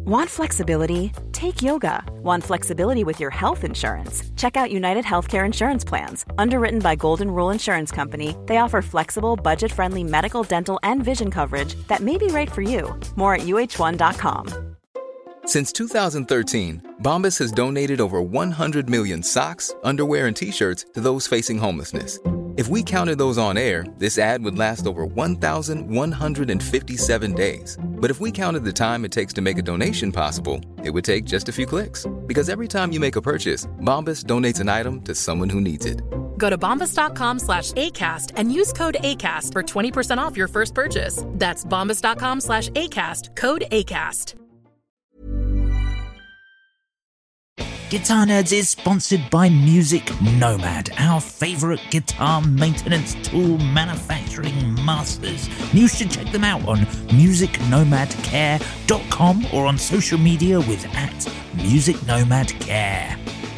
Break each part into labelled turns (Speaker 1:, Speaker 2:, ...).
Speaker 1: Want flexibility? Take yoga. Want flexibility with your health insurance? Check out United Healthcare Insurance Plans. Underwritten by Golden Rule Insurance Company, they offer flexible, budget-friendly medical, dental, and vision coverage that may be right for you. More at uh1.com.
Speaker 2: Since 2013, Bombas has donated over 100 million socks, underwear, and T-shirts to those facing homelessness. If we counted those on air, this ad would last over 1,157 days. But if we counted the time it takes to make a donation possible, it would take just a few clicks. Because every time you make a purchase, Bombas donates an item to someone who needs it.
Speaker 3: Go to bombas.com/ACAST and use code ACAST for 20% off your first purchase. That's bombas.com/ACAST, code ACAST.
Speaker 4: Guitar Nerds is sponsored by Music Nomad, our favourite guitar maintenance tool manufacturing masters. You should check them out on musicnomadcare.com or on social media with @musicnomadcare.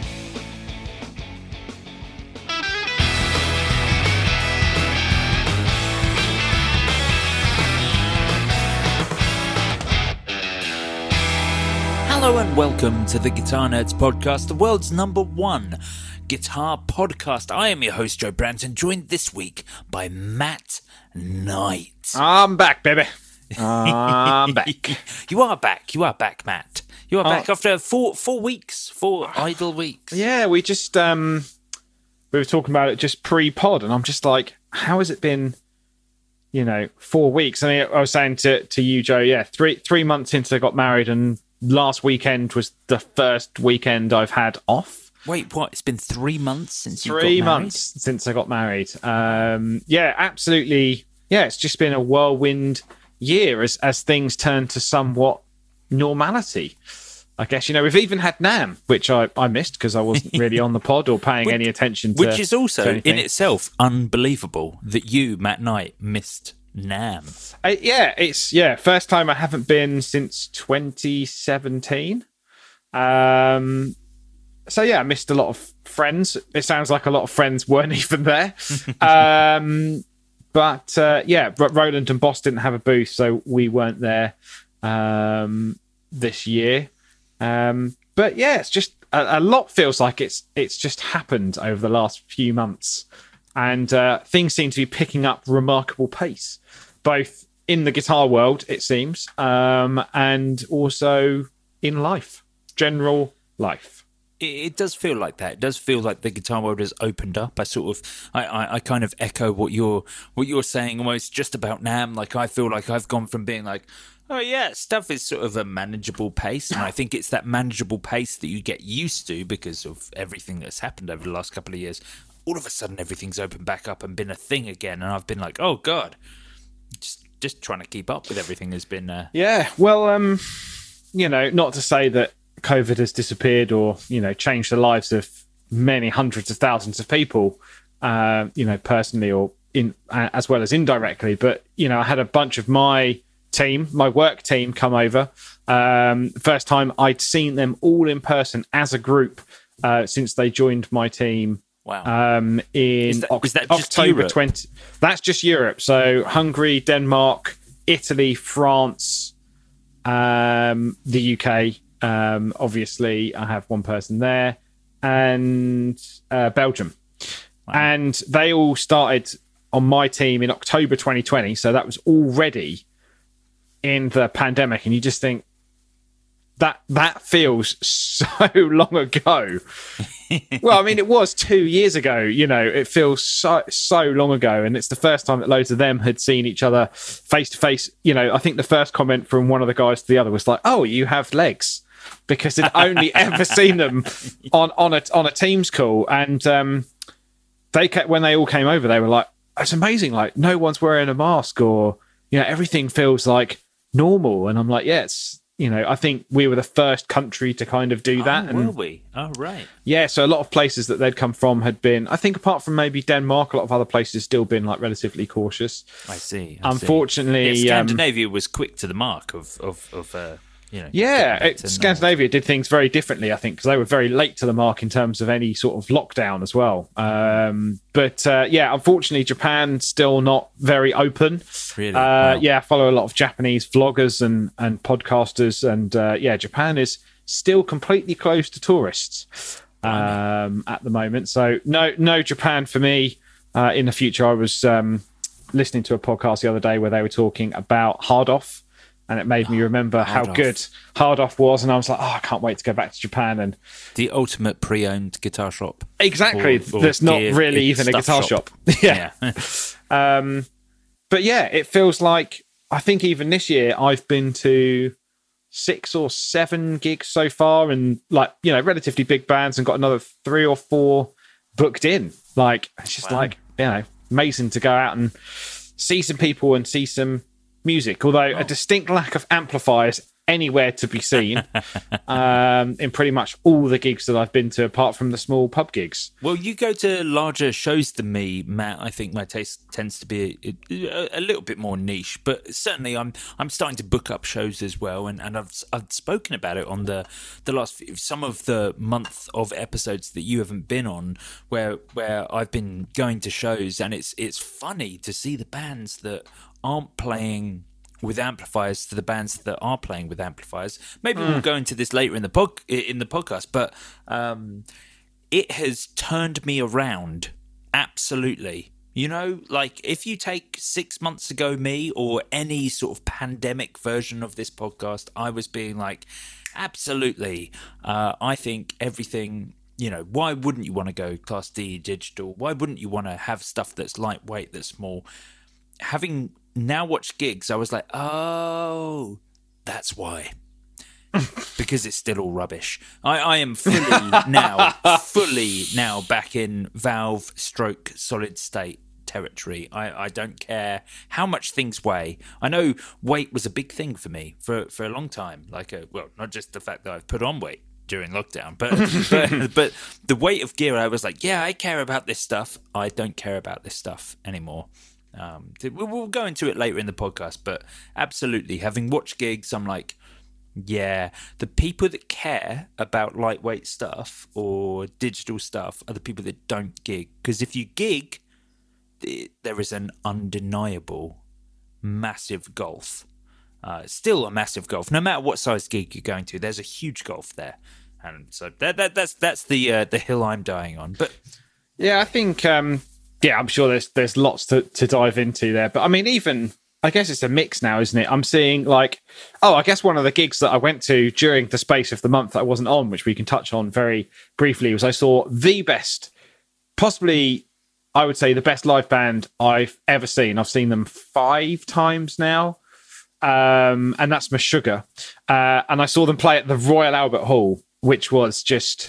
Speaker 4: Hello and welcome to the Guitar Nerds Podcast, the world's #1 guitar podcast. I am your host, Joe Branton, joined this week by Matt Knight.
Speaker 5: I'm back, baby. I'm back.
Speaker 4: You are back, Matt. You are back after four idle weeks.
Speaker 5: Yeah, we just we were talking about it just pre-pod, and I'm just like, how has it been? 4 weeks. I mean, I was saying to you, Joe, yeah, three months since I got married, and last weekend was the first weekend I've had off.
Speaker 4: Wait, what? It's been 3 months since you got married?
Speaker 5: 3 months since I got married. Yeah, absolutely. Yeah, it's just been a whirlwind year as things turn to somewhat normality. I guess, we've even had NAMM, which I missed because I wasn't really on the pod or paying any attention to.
Speaker 4: Which is also, in itself, unbelievable that you, Matt Knight, missed NAMM.
Speaker 5: First time I haven't been since 2017. I missed a lot of friends. It sounds like a lot of friends weren't even there. But Roland and Boss didn't have a booth, so we weren't there this year. But yeah, it's just a lot feels like it's just happened over the last few months. And things seem to be picking up remarkable pace, both in the guitar world, it seems, and also in life, general life.
Speaker 4: It does feel like that. It does feel like the guitar world has opened up. I kind of echo what you're saying almost just about NAMM. Like, I feel like I've gone from being like, oh yeah, stuff is sort of a manageable pace, and I think it's that manageable pace that you get used to because of everything that's happened over the last couple of years. All of a sudden, everything's opened back up and been a thing again, and I've been like, oh god, just trying to keep up with everything has been.
Speaker 5: Yeah, well, not to say that COVID has disappeared or changed the lives of many hundreds of thousands of people, personally or as well as indirectly, but I had a bunch of my work team come over. First time I'd seen them all in person as a group since they joined my team.
Speaker 4: Wow.
Speaker 5: Is that
Speaker 4: October
Speaker 5: 20. That's just Europe. So Hungary, Denmark, Italy, France, the UK. Obviously, I have one person there, and Belgium.
Speaker 4: Wow.
Speaker 5: And they all started on my team in October 2020. So that was already in the pandemic, and you just think that feels so long ago. Well, I mean, it was 2 years ago. It feels so long ago, and it's the first time that loads of them had seen each other face to face. I think the first comment from one of the guys to the other was like, "Oh, you have legs," because they'd only ever seen them on a Teams call, and when they all came over, they were like, "It's amazing! Like, no one's wearing a mask, or everything feels like normal." And I'm like, "Yeah, it's." I think we were the first country to kind of do that.
Speaker 4: Were we? Oh, right.
Speaker 5: Yeah, so a lot of places that they'd come from had been, I think apart from maybe Denmark, a lot of other places still been like relatively cautious.
Speaker 4: I see.
Speaker 5: Unfortunately...
Speaker 4: Scandinavia was quick to the mark of
Speaker 5: Scandinavia did things very differently, I think, because they were very late to the mark in terms of any sort of lockdown as well. But unfortunately, Japan still not very open.
Speaker 4: Really? Wow.
Speaker 5: I follow a lot of Japanese vloggers and podcasters, and Japan is still completely closed to tourists at the moment. So no Japan for me in the future. I was listening to a podcast the other day where they were talking about Hard Off, and it made me remember how good Hard Off was, and I was like, I can't wait to go back to Japan. And
Speaker 4: the ultimate pre-owned guitar shop.
Speaker 5: Exactly. There's not really even a guitar shop. Yeah. But yeah, it feels like, I think even this year I've been to 6 or 7 gigs so far, and relatively big bands, and got another 3 or 4 booked in. Like, it's just amazing to go out and see some people and see some music, although a distinct lack of amplifiers anywhere to be seen in pretty much all the gigs that I've been to, apart from the small pub gigs.
Speaker 4: Well, you go to larger shows than me, Matt. I think my taste tends to be a little bit more niche, but certainly I'm starting to book up shows as well, and I've spoken about it on the last some of the month of episodes that you haven't been on, where I've been going to shows, and it's funny to see the bands that aren't playing with amplifiers to the bands that are playing with amplifiers. Maybe we'll go into this later in the podcast, but it has turned me around absolutely. Like, if you take 6 months ago me, or any sort of pandemic version of this podcast, I was being like, absolutely. I think everything, why wouldn't you want to go Class D digital? Why wouldn't you want to have stuff that's lightweight, that's small? Having now watched gigs, I was like, oh, that's why. Because it's still all rubbish. I am fully now back in Valve stroke solid state territory. I don't care how much things weigh. I know weight was a big thing for me for a long time. Not just the fact that I've put on weight during lockdown, but the weight of gear, I was like, yeah, I care about this stuff. I don't care about this stuff anymore. We'll go into it later in the podcast, but absolutely, having watched gigs, I'm like, yeah, the people that care about lightweight stuff or digital stuff are the people that don't gig. Because if you gig, there is an undeniable massive gulf. Still a massive gulf. No matter what size gig you're going to, there's a huge gulf there. And so that's the hill I'm dying on. But
Speaker 5: yeah, I think... I'm sure there's lots to dive into there. But I mean, even, I guess it's a mix now, isn't it? I'm seeing I guess one of the gigs that I went to during the space of the month that I wasn't on, which we can touch on very briefly, was I saw the best, possibly, I would say the best live band I've ever seen. I've seen them 5 times now. And that's Meshuggah. And I saw them play at the Royal Albert Hall, which was just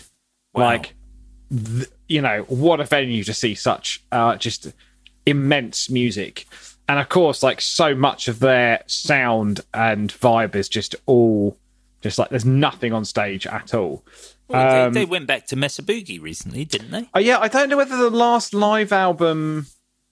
Speaker 5: what a venue to see such just immense music. And of course, so much of their sound and vibe is just all just there's nothing on stage at all.
Speaker 4: Well, they went back to Mesa Boogie recently, didn't they?
Speaker 5: Oh yeah, I don't know whether the last live album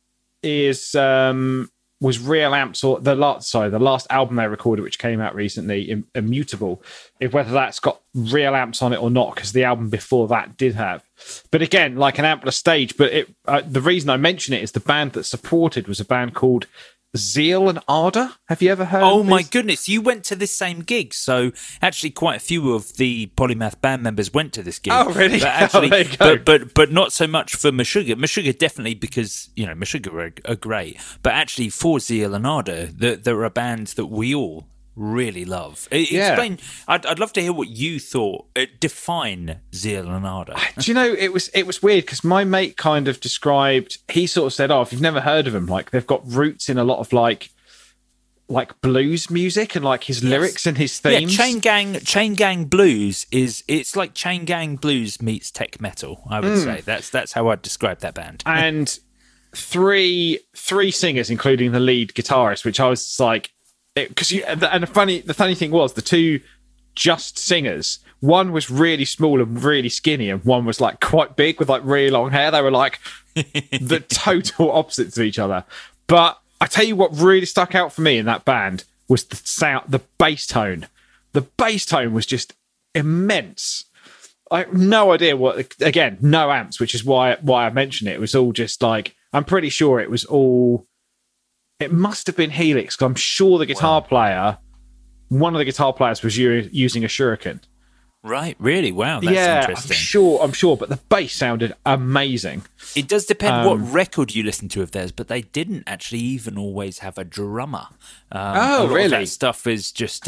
Speaker 5: was Real Amps, or the last album they recorded, which came out recently, Immutable, whether that's got Real Amps on it or not, because the album before that did have. But again, an ampler stage. But the reason I mention it is the band that supported was a band called Zeal and Ardor. Have you ever heard of this?
Speaker 4: My goodness, you went to this same gig. So actually quite a few of the Polymath band members went to this gig.
Speaker 5: Oh, really?
Speaker 4: But actually,
Speaker 5: there you go.
Speaker 4: But not so much for Meshuggah. Meshuggah definitely, because, Meshuggah are great. But actually for Zeal and Ardor, there are bands that we all really love. Explain. I'd love to hear what you thought. Define Zeal and Ardor.
Speaker 5: Do you know, it was weird, because my mate kind of described, he sort of said, if you've never heard of them, they've got roots in a lot of like blues music, and his lyrics and his themes.
Speaker 4: Yeah, Chain Gang Blues it's like Chain Gang Blues meets tech metal, I would say. That's how I'd describe that band.
Speaker 5: And three singers, including the lead guitarist, which I was just like, because the funny thing was, the two just singers, one was really small and really skinny, and one was quite big with really long hair. They were the total opposites of each other. But I tell you what really stuck out for me in that band was the sound, the bass tone the bass tone was just immense. I have no idea what. Again, no amps, which is why I mentioned it. It was all just like, I'm pretty sure it was all. It must have been Helix, because I'm sure the guitar player, one of the guitar players, was using a Shuriken.
Speaker 4: Right, really? Wow, that's interesting.
Speaker 5: I'm sure, but the bass sounded amazing.
Speaker 4: It does depend what record you listen to of theirs, but they didn't actually even always have a drummer. A lot
Speaker 5: really?
Speaker 4: of that stuff is just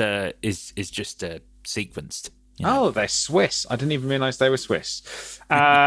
Speaker 4: sequenced. You know?
Speaker 5: Oh, they're Swiss. I didn't even realise they were Swiss.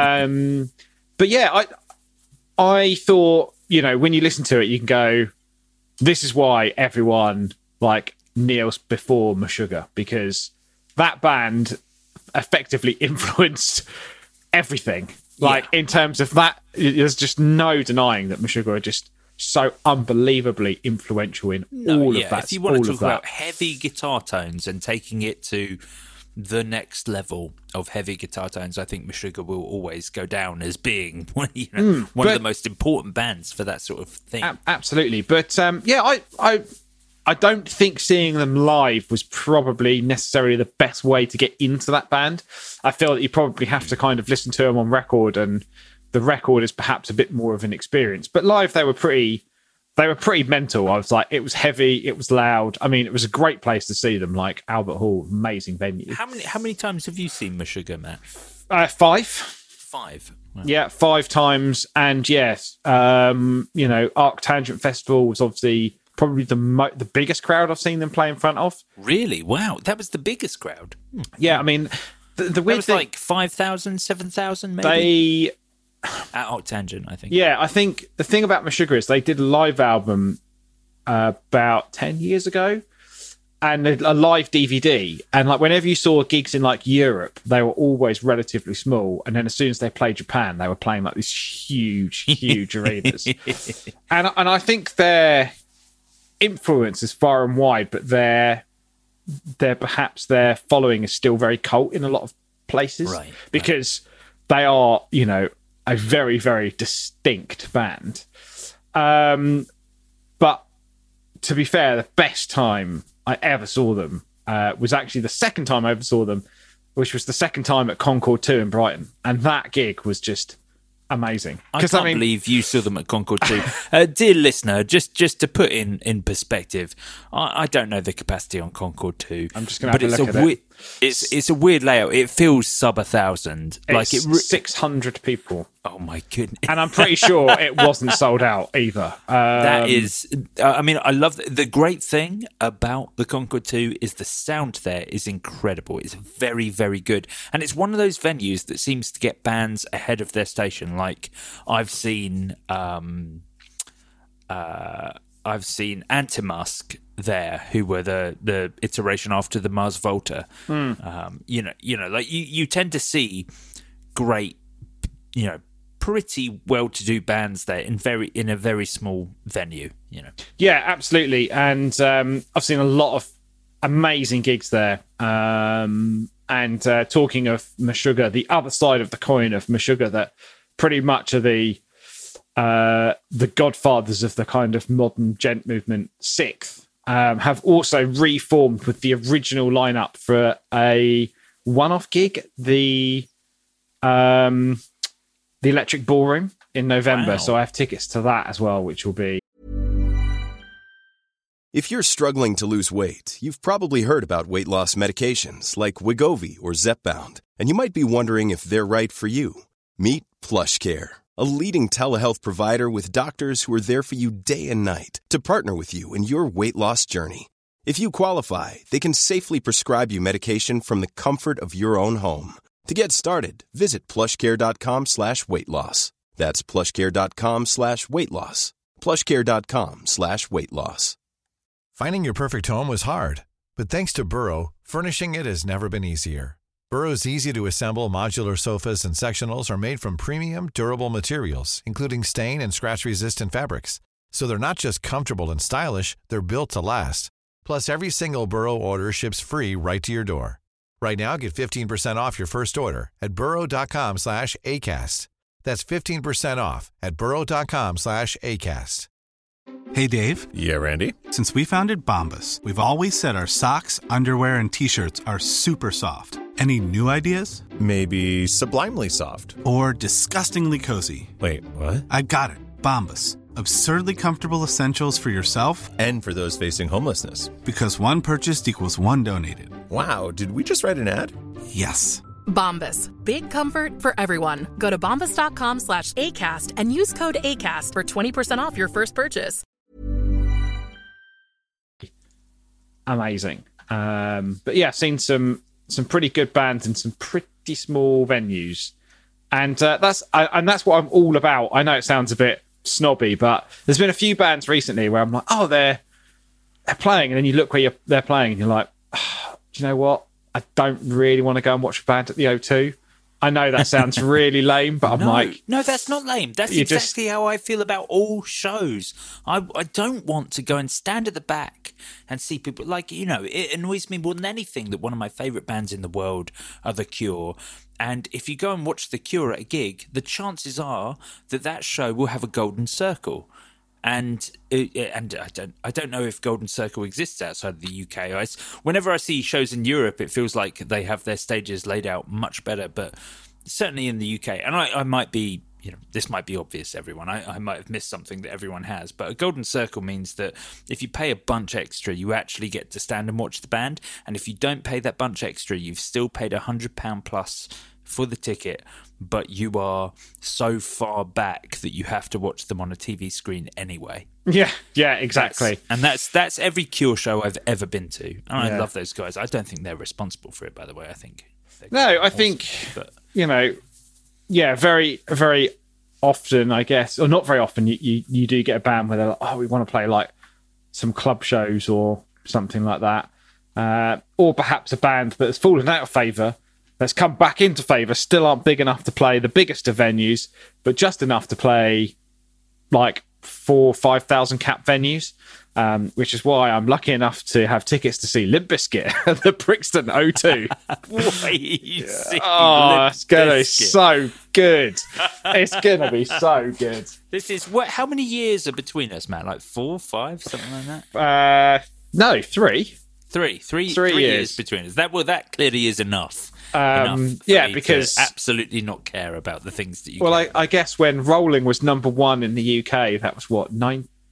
Speaker 5: But yeah, I thought, when you listen to it, you can go, this is why everyone kneels before Meshuggah, because that band effectively influenced everything. In terms of that, there's just no denying that Meshuggah are just so unbelievably influential in all of that.
Speaker 4: If you want to talk about heavy guitar tones and taking it to the next level of heavy guitar tones, I think Meshuggah will always go down as being one of the most important bands for that sort of thing.
Speaker 5: Absolutely. But I don't think seeing them live was probably necessarily the best way to get into that band. I feel that you probably have to kind of listen to them on record, and the record is perhaps a bit more of an experience. But live, they were pretty mental. I was like, it was heavy, it was loud. I mean, it was a great place to see them, Albert Hall, amazing venue.
Speaker 4: How many times have you seen Meshuggah, Matt?
Speaker 5: 5.
Speaker 4: 5. Wow.
Speaker 5: Yeah, 5 times. And yes, Arctangent Festival was obviously probably the biggest crowd I've seen them play in front of.
Speaker 4: Really? Wow, that was the biggest crowd.
Speaker 5: Yeah, I mean, the weird thing,
Speaker 4: 5,000, 7,000 maybe? At Arctangent, I think.
Speaker 5: Yeah, I think the thing about Meshuggah is they did a live album about 10 years ago, and a live DVD. And like, whenever you saw gigs in like Europe, they were always relatively small. And then as soon as they played Japan, they were playing like these huge, huge arenas. And I think their influence is far and wide, but their following is still very cult in a lot of places,
Speaker 4: right?
Speaker 5: Because they are, you know, a very, very distinct band. But to be fair, the best time I ever saw them was actually the second time I ever saw them, which was the second time at Concord 2 in Brighton. And that gig was just amazing.
Speaker 4: I can't believe you saw them at Concord 2. Dear listener, just to put in perspective, I don't know the capacity on Concord 2.
Speaker 5: I'm just going to have a look at it.
Speaker 4: It's a weird layout. It feels sub 1,000.
Speaker 5: Like it's 600 people.
Speaker 4: Oh my goodness!
Speaker 5: And I'm pretty sure it wasn't sold out either.
Speaker 4: That is, I mean, I love the great thing about the Concord 2 is the sound there is incredible. It's very, very good, and it's one of those venues that seems to get bands ahead of their station. Like I've seen Antimask there, who were the iteration after the Mars Volta. You know, like you tend to see great, you know, pretty well-to-do bands there in a very small venue, you know.
Speaker 5: Yeah, absolutely. And I've seen a lot of amazing gigs there. And talking of Meshuggah, the other side of the coin of Meshuggah that pretty much are the godfathers of the kind of modern gent movement, Sixth, have also reformed with the original lineup for a one-off gig, the Electric Ballroom in November. Wow. So I have tickets to that as well, which will be...
Speaker 6: If you're struggling to lose weight, you've probably heard about weight loss medications like Wegovy or Zepbound, and you might be wondering if they're right for you. Meet PlushCare, a leading telehealth provider with doctors who are there for you day and night to partner with you in your weight loss journey. If you qualify, they can safely prescribe you medication from the comfort of your own home. To get started, visit plushcare.com/weightloss. That's plushcare.com/weightloss. plushcare.com/weightloss.
Speaker 7: Finding your perfect home was hard, but thanks to Burrow, furnishing it has never been easier. Burrow's easy-to-assemble modular sofas and sectionals are made from premium, durable materials, including stain and scratch-resistant fabrics. So they're not just comfortable and stylish, they're built to last. Plus, every single Burrow order ships free right to your door. Right now, get 15% off your first order at burrow.com/ACAST. That's 15% off at burrow.com/ACAST.
Speaker 8: Hey, Dave.
Speaker 9: Yeah, Randy.
Speaker 8: Since we founded Bombas, we've always said our socks, underwear, and T-shirts are super soft. Any new ideas?
Speaker 9: Maybe sublimely soft.
Speaker 8: Or disgustingly cozy.
Speaker 9: Wait, what?
Speaker 8: I got it. Bombas. Absurdly comfortable essentials for yourself
Speaker 9: and for those facing homelessness.
Speaker 8: Because one purchased equals one donated.
Speaker 9: Wow, did we just write an ad?
Speaker 8: Yes.
Speaker 3: Bombas. Big comfort for everyone. Go to bombas.com/ACAST and use code ACAST for 20% off your first purchase.
Speaker 5: Amazing. But yeah, I've seen some pretty good bands in some pretty small venues. And that's what I'm all about. I know it sounds a bit snobby, but there's been a few bands recently where I'm like, oh, they're playing, and then you look where they're playing, and you're like, oh, do you know what? I don't really want to go and watch a band at the O2. I know that sounds really lame, but I'm like...
Speaker 4: No, that's not lame. That's exactly how I feel about all shows. I don't want to go and stand at the back and see people... Like, you know, it annoys me more than anything that one of my favourite bands in the world are The Cure. And if you go and watch The Cure at a gig, the chances are that show will have a golden circle. And I don't know if Golden Circle exists outside of the UK. Whenever I see shows in Europe, it feels like they have their stages laid out much better. But certainly in the UK, and I might be, you know, this might be obvious to everyone. I might have missed something that everyone has. But a Golden Circle means that if you pay a bunch extra, you actually get to stand and watch the band. And if you don't pay that bunch extra, you've still paid £100 plus for the ticket, but you are so far back that you have to watch them on a TV screen anyway.
Speaker 5: Yeah, exactly.
Speaker 4: That's every Cure show I've ever been to. And I love those guys. I don't think they're responsible for it, by the way. I think
Speaker 5: think, you know, very, very often, I guess, or not very often, you do get a band where they're like, oh, we want to play like some club shows or something like that. Or perhaps a band that has fallen out of favour, that's come back into favour, still aren't big enough to play the biggest of venues, but just enough to play like 4,000 or 5,000 cap venues, which is why I'm lucky enough to have tickets to see Limp Bizkit at the Brixton O2. It's going to be so good. It's going to be so good.
Speaker 4: This is how many years are between us, Matt? Like 4, 5, something like that?
Speaker 5: No, 3.
Speaker 4: 3 years between us. That clearly is enough.
Speaker 5: Because
Speaker 4: to absolutely not care about the things that you.
Speaker 5: Well, I guess when Rolling was number 1 in the UK, that was what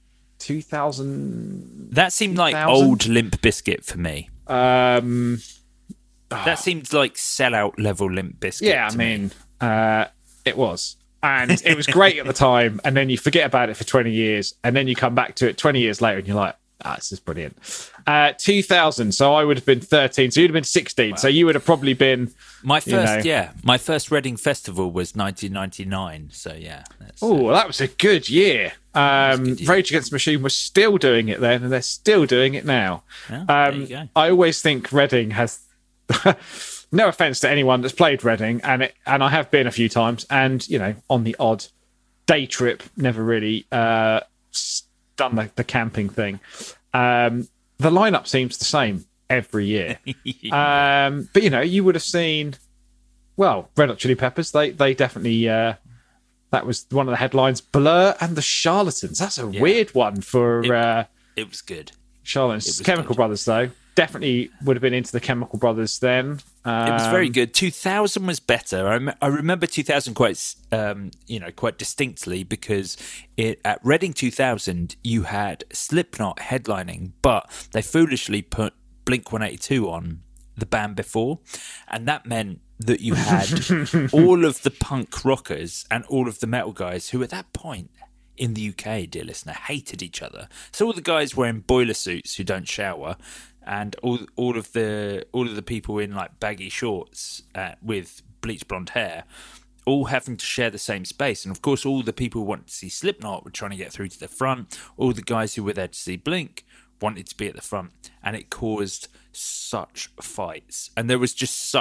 Speaker 5: 2000.
Speaker 4: That seemed like old Limp Bizkit for me. That seemed like sellout level Limp Bizkit.
Speaker 5: Yeah, I mean, it was, and it was great at the time, and then you forget about it for 20 years, and then you come back to it 20 years later, and you're like, this is brilliant. 2000, so I would have been 13, so you'd have been 16, wow. So you would have probably been...
Speaker 4: My first Reading Festival was 1999, so yeah.
Speaker 5: That was a good year. Rage Against the Machine was still doing it then, and they're still doing it now.
Speaker 4: Yeah, there you go.
Speaker 5: I always think Reading has... no offence to anyone that's played Reading, and I have been a few times, and, you know, on the odd day trip, never really... done the camping thing. The lineup seems the same every year. But you know, you would have seen, well, Red Hot Chili Peppers. They definitely that was one of the headlines. Blur and the Charlatans. That's a weird one for.
Speaker 4: It was good.
Speaker 5: Charlatans. Chemical Brothers though. Definitely would have been into the Chemical Brothers then.
Speaker 4: It was very good. 2000 was better. I remember 2000 quite distinctly because at Reading 2000 you had Slipknot headlining, but they foolishly put Blink-182 on the band before, and that meant that you had all of the punk rockers and all of the metal guys who at that point in the UK, dear listener, hated each other. So all the guys wearing boiler suits who don't shower, and all of the people in like baggy shorts with bleach blonde hair, all having to share the same space. And of course, all the people who wanted to see Slipknot were trying to get through to the front. All the guys who were there to see Blink wanted to be at the front, and it caused such fights. And there was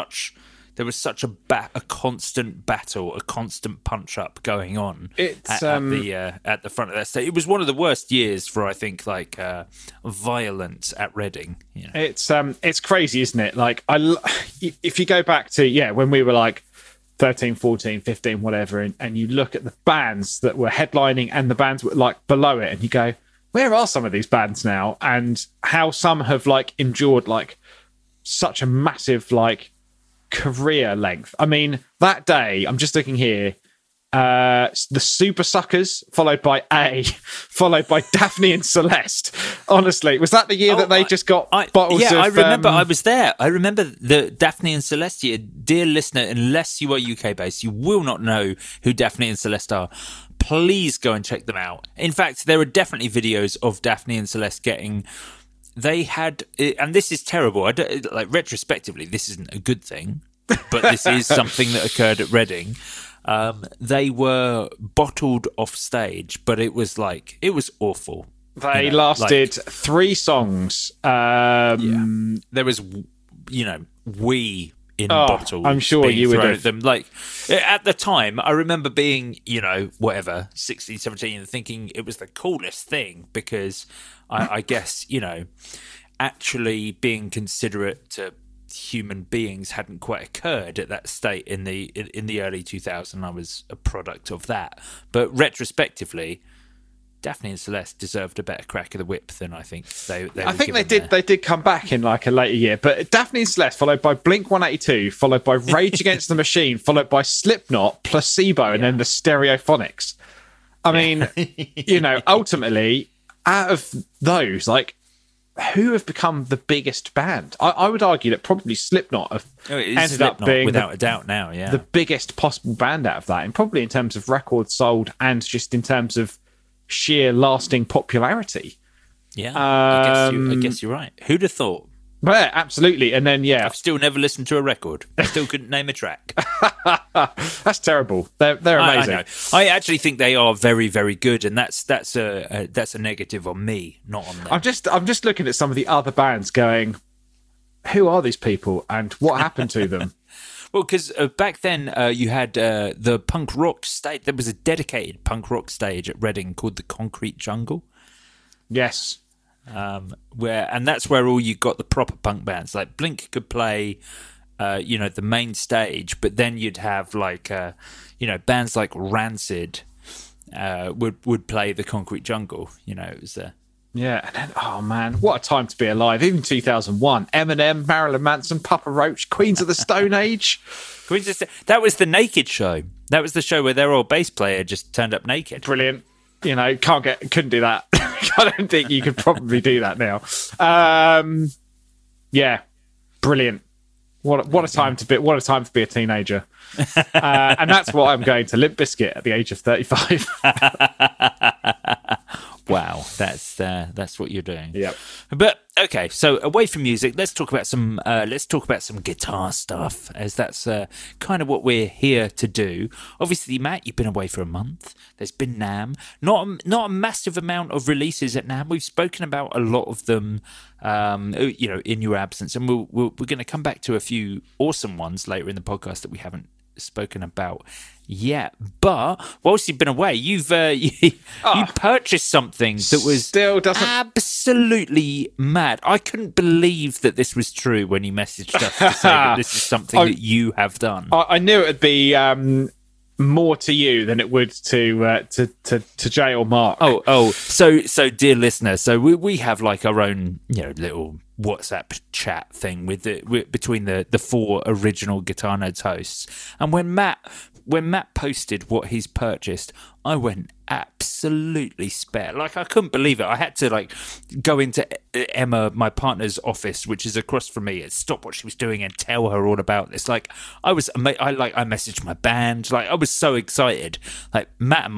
Speaker 4: a constant battle, a constant punch up going on at the front of that stage. It was one of the worst years for, I think, like violence at Reading. You know?
Speaker 5: It's crazy, isn't it? Like if you go back to when we were like 13, 14, 15, whatever, and you look at the bands that were headlining and the bands were like below it, and you go, where are some of these bands now, and how some have like endured like such a massive like career length. I mean, that day, I'm just looking here, the Super Suckers, followed by Daphne and Celeste. Honestly, was that the year that they just got bottles of...
Speaker 4: I remember. I was there. I remember the Daphne and Celeste year. Dear listener, unless you are UK based, you will not know who Daphne and Celeste are. Please go and check them out. In fact, there are definitely videos of Daphne and Celeste getting... They had, and this is terrible. I don't, like, retrospectively, this isn't a good thing, but this is something that occurred at Reading. They were bottled off stage, but it was awful.
Speaker 5: They lasted 3 songs.
Speaker 4: There was, we in bottles.
Speaker 5: I'm sure you would have
Speaker 4: them. Like, at the time, I remember being, 16, 17, and thinking it was the coolest thing because I guess, actually being considerate to human beings hadn't quite occurred at that state in the early 2000s. I was a product of that. But retrospectively, Daphne and Celeste deserved a better crack of the whip than I think they did.
Speaker 5: They did come back in like a later year, but Daphne and Celeste followed by Blink-182, followed by Rage Against the Machine, followed by Slipknot, Placebo, and then the Stereophonics. I mean, ultimately, out of those, like, who have become the biggest band? I would argue that probably Slipknot have ended up being,
Speaker 4: without a doubt, now,
Speaker 5: the biggest possible band out of that, and probably in terms of records sold and just in terms of sheer lasting popularity.
Speaker 4: Yeah, I guess you're right. Who'd have thought?
Speaker 5: Well, yeah, absolutely. And then, I've
Speaker 4: still never listened to a record. I still couldn't name a track.
Speaker 5: That's terrible. They're amazing.
Speaker 4: I know. I actually think they are very, very good, and that's a negative on me, not on them.
Speaker 5: I'm just looking at some of the other bands, going, who are these people, and what happened to them?
Speaker 4: Well, because back then you had the punk rock stage. There was a dedicated punk rock stage at Reading called the Concrete Jungle.
Speaker 5: Yes.
Speaker 4: And that's where all you got the proper punk bands. Like Blink could play, the main stage, but then you'd have like, bands like Rancid would play the Concrete Jungle. It was
Speaker 5: Yeah, and then, oh man, what a time to be alive. Even 2001, Eminem, Marilyn Manson, Papa Roach, Queens of the Stone Age.
Speaker 4: That was the Naked show. That was the show where their old bass player just turned up naked.
Speaker 5: Brilliant. Couldn't do that. I don't think you could probably do that now. Yeah, brilliant. What a time to be a teenager. And that's what I'm going to Limp Bizkit at the age of 35.
Speaker 4: Wow, that's what you're doing.
Speaker 5: Yep.
Speaker 4: But okay, so away from music, let's talk about some guitar stuff, as that's kind of what we're here to do. Obviously, Matt, you've been away for a month. There's been NAMM, not a massive amount of releases at NAMM. We've spoken about a lot of them, in your absence, and we're going to come back to a few awesome ones later in the podcast that we haven't spoken about yet. But whilst you've been away, you purchased something that was
Speaker 5: still
Speaker 4: absolutely mad. I couldn't believe that this was true when you messaged us to say that this is something that you have done.
Speaker 5: I knew it would be more to you than it would to Jay or Mark.
Speaker 4: So dear listener, so we have like our own little WhatsApp chat thing between the 4 original Guitar Nerds hosts, and when Matt posted what he's purchased, I went absolutely spare. Like, I couldn't believe it. I had to like go into Emma, my partner's office, which is across from me, and stop what she was doing and tell her all about this. Like, I messaged my band. Like, I was so excited. Like,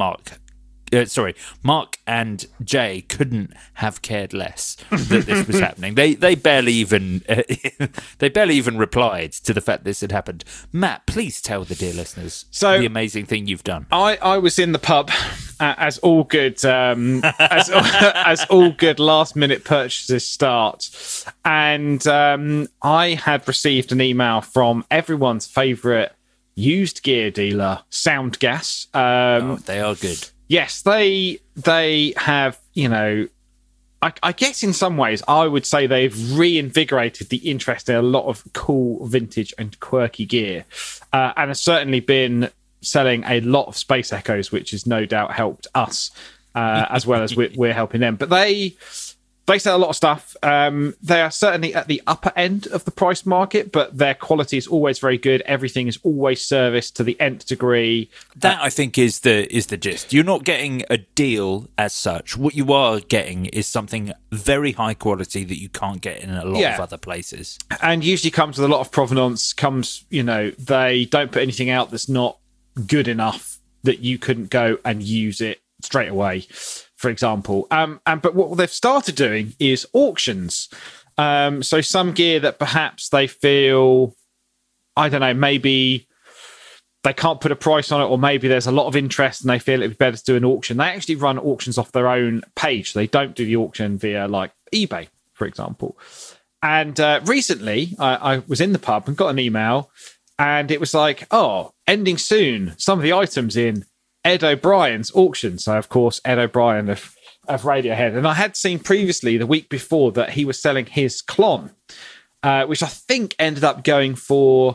Speaker 4: Mark and Jay couldn't have cared less that this was happening. They barely even replied to the fact this had happened. Matt, please tell the dear listeners the amazing thing you've done.
Speaker 5: I was in the pub, as all good as all good last minute purchases start, and I had received an email from everyone's favourite used gear dealer, Soundgas.
Speaker 4: They are good.
Speaker 5: Yes, they have, I guess in some ways I would say they've reinvigorated the interest in a lot of cool vintage and quirky gear, and have certainly been selling a lot of Space Echoes, which has no doubt helped us as well as we're helping them. But they sell a lot of stuff. They are certainly at the upper end of the price market, but their quality is always very good. Everything is always serviced to the nth degree.
Speaker 4: That I think is the gist. You're not getting a deal as such. What you are getting is something very high quality that you can't get in a lot of other places.
Speaker 5: And usually comes with a lot of provenance. They don't put anything out that's not good enough that you couldn't go and use it straight away, for example. But what they've started doing is auctions. So some gear that perhaps they feel, I don't know, maybe they can't put a price on it, or maybe there's a lot of interest and they feel it'd be better to do an auction. They actually run auctions off their own page. They don't do the auction via like eBay, for example. And recently I was in the pub and got an email, and it was like, ending soon, some of the items in Ed O'Brien's auction. So, of course, Ed O'Brien of Radiohead. And I had seen previously, the week before, that he was selling his Klon, which I think ended up going for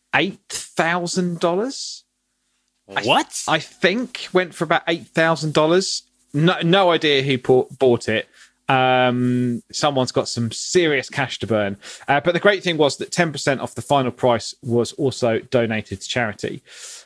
Speaker 5: $8,000.
Speaker 4: What?
Speaker 5: I think went for about $8,000. No idea who bought it. Someone's got some serious cash to burn. But the great thing was that 10% off the final price was also donated to charity.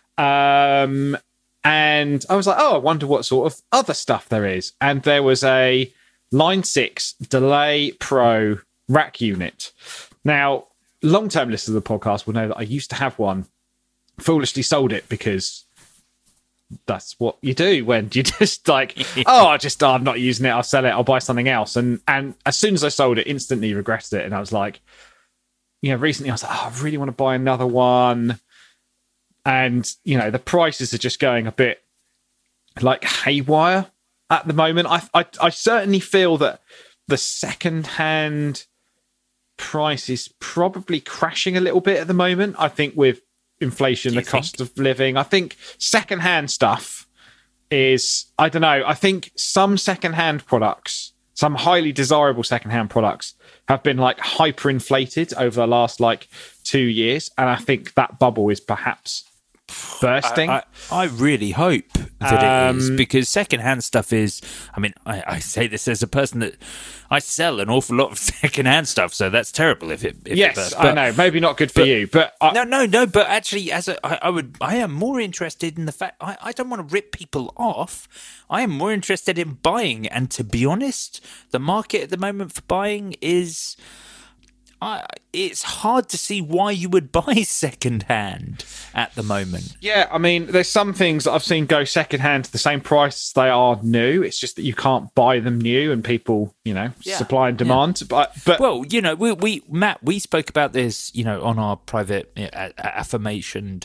Speaker 5: And I was like, I wonder what sort of other stuff there is. And there was a Line 6 Delay Pro rack unit. Now, long-term listeners of the podcast will know that I used to have one. Foolishly sold it because that's what you do when you just like, I'm not using it. I'll sell it. I'll buy something else. And as soon as I sold it, instantly regretted it. And I was like, recently I was like, I really want to buy another one. And, the prices are just going a bit like haywire at the moment. I certainly feel that the second-hand price is probably crashing a little bit at the moment. I think with inflation, the cost of living, I think second-hand stuff is, I don't know, I think some second-hand products, some highly desirable second-hand products have been like hyperinflated over the last 2 years. And I think that bubble is perhaps bursting.
Speaker 4: I really hope that it is, because secondhand stuff is, I say this as a person that I sell an awful lot of secondhand stuff, so that's terrible if it bursts.
Speaker 5: I know, maybe not good for you, but
Speaker 4: no, but actually, I am more interested in the fact I don't want to rip people off. I am more interested in buying, and to be honest, the market at the moment for buying is, it's hard to see why you would buy secondhand at the moment.
Speaker 5: Yeah, there's some things that I've seen go secondhand to the same price they are new. It's just that you can't buy them new, and people, supply and demand. Yeah. But
Speaker 4: well, we spoke about this, on our private aforementioned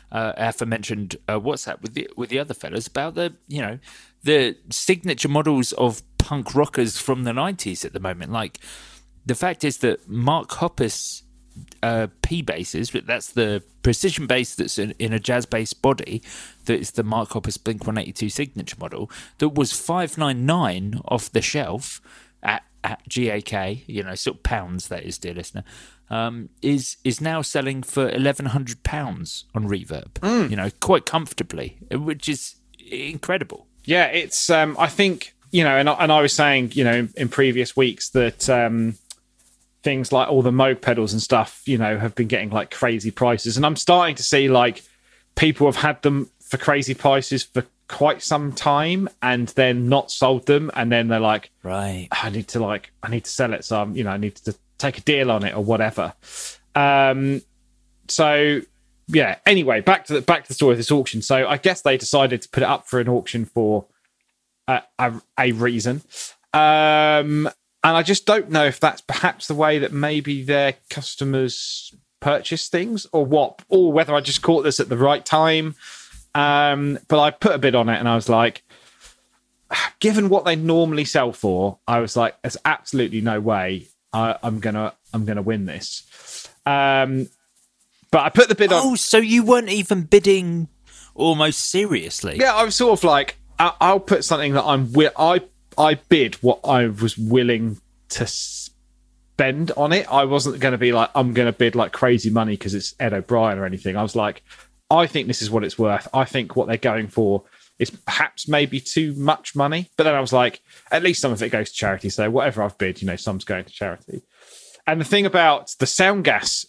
Speaker 4: WhatsApp with the other fellas about the signature models of punk rockers from the 90s at the moment, like. The fact is that Mark Hoppus P basses, that's the precision bass that's in a jazz bass body, that is the Mark Hoppus Blink-182 signature model, that was $599 off the shelf at GAK, sort of pounds, that is, dear listener, is now selling for £1,100 on Reverb, quite comfortably, which is incredible.
Speaker 5: Yeah, it's, I think, and I was saying, in previous weeks that things like all the Moog pedals and stuff, have been getting like crazy prices. And I'm starting to see people have had them for crazy prices for quite some time and then not sold them. And then they're like,
Speaker 4: right,
Speaker 5: I need to sell it. So I need to take a deal on it or whatever. So yeah, anyway, back to the story of this auction. So I guess they decided to put it up for an auction for a reason. And I just don't know if that's perhaps the way that maybe their customers purchase things or what, or whether I just caught this at the right time. But I put a bid on it and I was like, given what they normally sell for, I was like, there's absolutely no way I'm gonna win this. But I put the bid on.
Speaker 4: Oh, so you weren't even bidding almost seriously?
Speaker 5: Yeah, I was sort of like, I'll put something that I bid what I was willing to spend on it. I wasn't going to be like, I'm going to bid like crazy money because it's Ed O'Brien or anything. I was like, I think this is what it's worth. I think what they're going for is perhaps maybe too much money. But then I was like, at least some of it goes to charity. So whatever I've bid, some's going to charity. And the thing about the Soundgas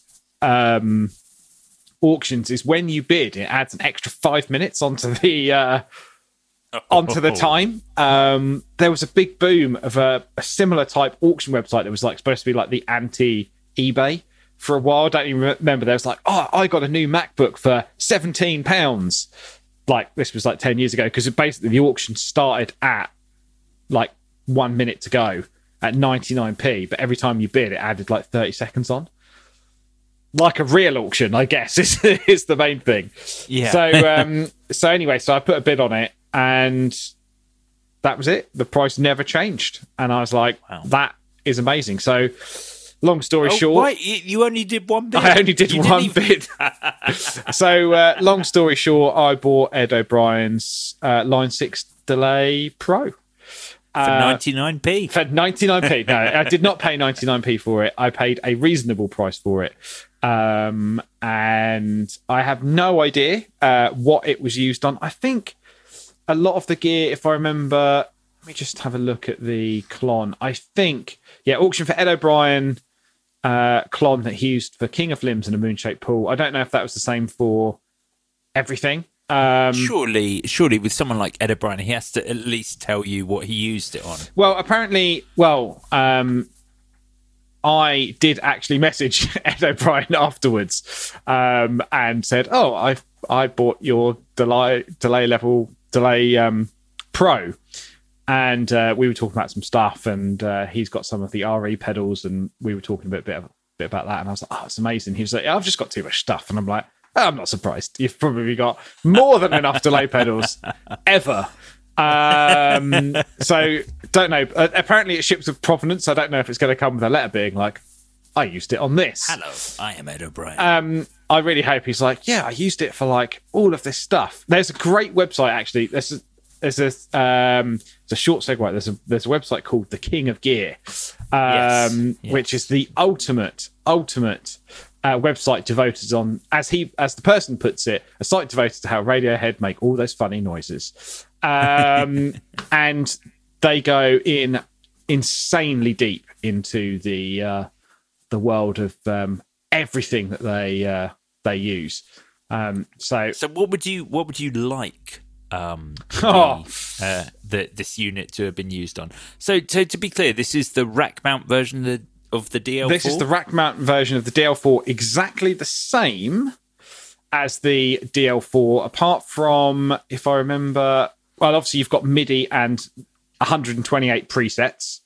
Speaker 5: auctions is when you bid, it adds an extra 5 minutes onto the time. There was a big boom of a similar type auction website that was like supposed to be like the anti-eBay for a while. I don't even remember. There was like, I got a new MacBook for £17. Like this was like 10 years ago, because basically the auction started at like 1 minute to go at 99p, but every time you bid, it added like 30 seconds on. Like a real auction, I guess, is the main thing.
Speaker 4: Yeah.
Speaker 5: So anyway, so I put a bid on it, and that was it. The price never changed, and I was like, wow, that is amazing. So, long story short,
Speaker 4: wait, you only did one bid.
Speaker 5: I only did one bid. So, long story short, I bought Ed O'Brien's Line 6 Delay Pro.
Speaker 4: For 99p.
Speaker 5: For 99p. No, I did not pay 99p for it. I paid a reasonable price for it. And I have no idea what it was used on. I think a lot of the gear, if I remember, let me just have a look at the Klon. I think, auction for Ed O'Brien Klon that he used for King of Limbs and a Moonshaped Pool. I don't know if that was the same for everything.
Speaker 4: Surely with someone like Ed O'Brien, he has to at least tell you what he used it on.
Speaker 5: Well, apparently, I did actually message Ed O'Brien afterwards and said, I bought your delay Pro. And we were talking about some stuff, and he's got some of the RE pedals, and we were talking a bit about that. And I was like, it's amazing. He was like, I've just got too much stuff. And I'm like, I'm not surprised. You've probably got more than enough delay pedals ever. So don't know. Apparently it ships with provenance. I don't know if it's going to come with a letter being like, I used it on this.
Speaker 4: Hello, I am Ed O'Brien.
Speaker 5: I really hope he's like, I used it for like all of this stuff. There's a great website actually. There's a short segue. There's a website called The King of Gear, which is the ultimate website devoted on, as the person puts it, a site devoted to how Radiohead make all those funny noises. And they go in insanely deep into the world of everything that they use. So
Speaker 4: what would you like this unit to have been used on? So to be clear, this is the rack mount version of the DL4?
Speaker 5: This is the rack mount version of the DL4, exactly the same as the DL4, apart from, if I remember, well, obviously you've got MIDI and 128 presets.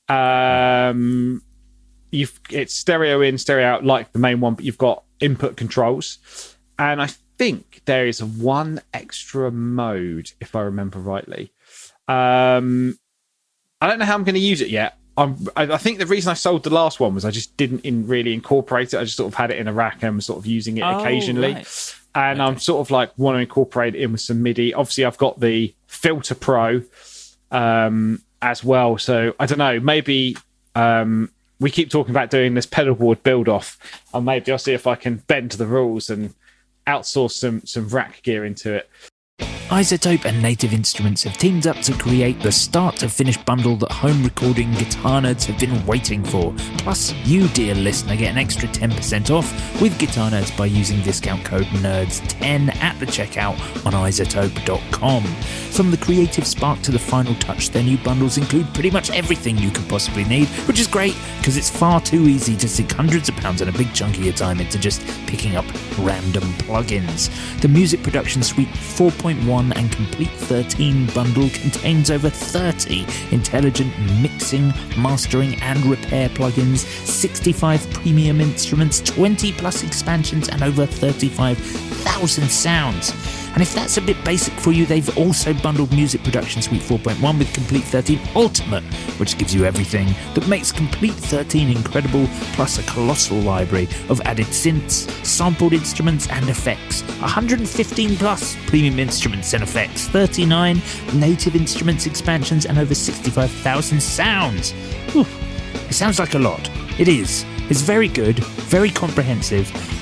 Speaker 5: It's stereo in, stereo out like the main one, but you've got input controls. And I think there is one extra mode, if I remember rightly. I don't know how I'm going to use it yet. I think the reason I sold the last one was I just didn't really incorporate it. I just sort of had it in a rack and was sort of using it occasionally. Right. And I'm sort of like want to incorporate it in with some MIDI. Obviously, I've got the Filter Pro as well. So I don't know, maybe we keep talking about doing this pedal board build off, and maybe I'll see if I can bend to the rules and outsource some rack gear into it.
Speaker 4: iZotope and Native Instruments have teamed up to create the start-to-finish bundle that home recording guitar nerds have been waiting for. Plus, you, dear listener, get an extra 10% off with Guitar Nerds by using discount code NERDS10 at the checkout on iZotope.com. From the creative spark to the final touch, their new bundles include pretty much everything you could possibly need, which is great because it's far too easy to sink hundreds of pounds and a big chunk of your time into just picking up random plugins. The Music Production Suite 4.1 and Complete 13 bundle contains over 30 intelligent mixing, mastering and repair plugins, 65 premium instruments, 20 plus expansions and over 35,000 sounds. And if that's a bit basic for you, they've also bundled Music Production Suite 4.1 with Complete 13 Ultimate, which gives you everything that makes Complete 13 incredible, plus a colossal library of added synths, sampled instruments and effects, 115 plus premium instruments and effects, 39 native instruments expansions and over 65,000 sounds. Whew. It sounds like a lot. It is. It's very good, very comprehensive,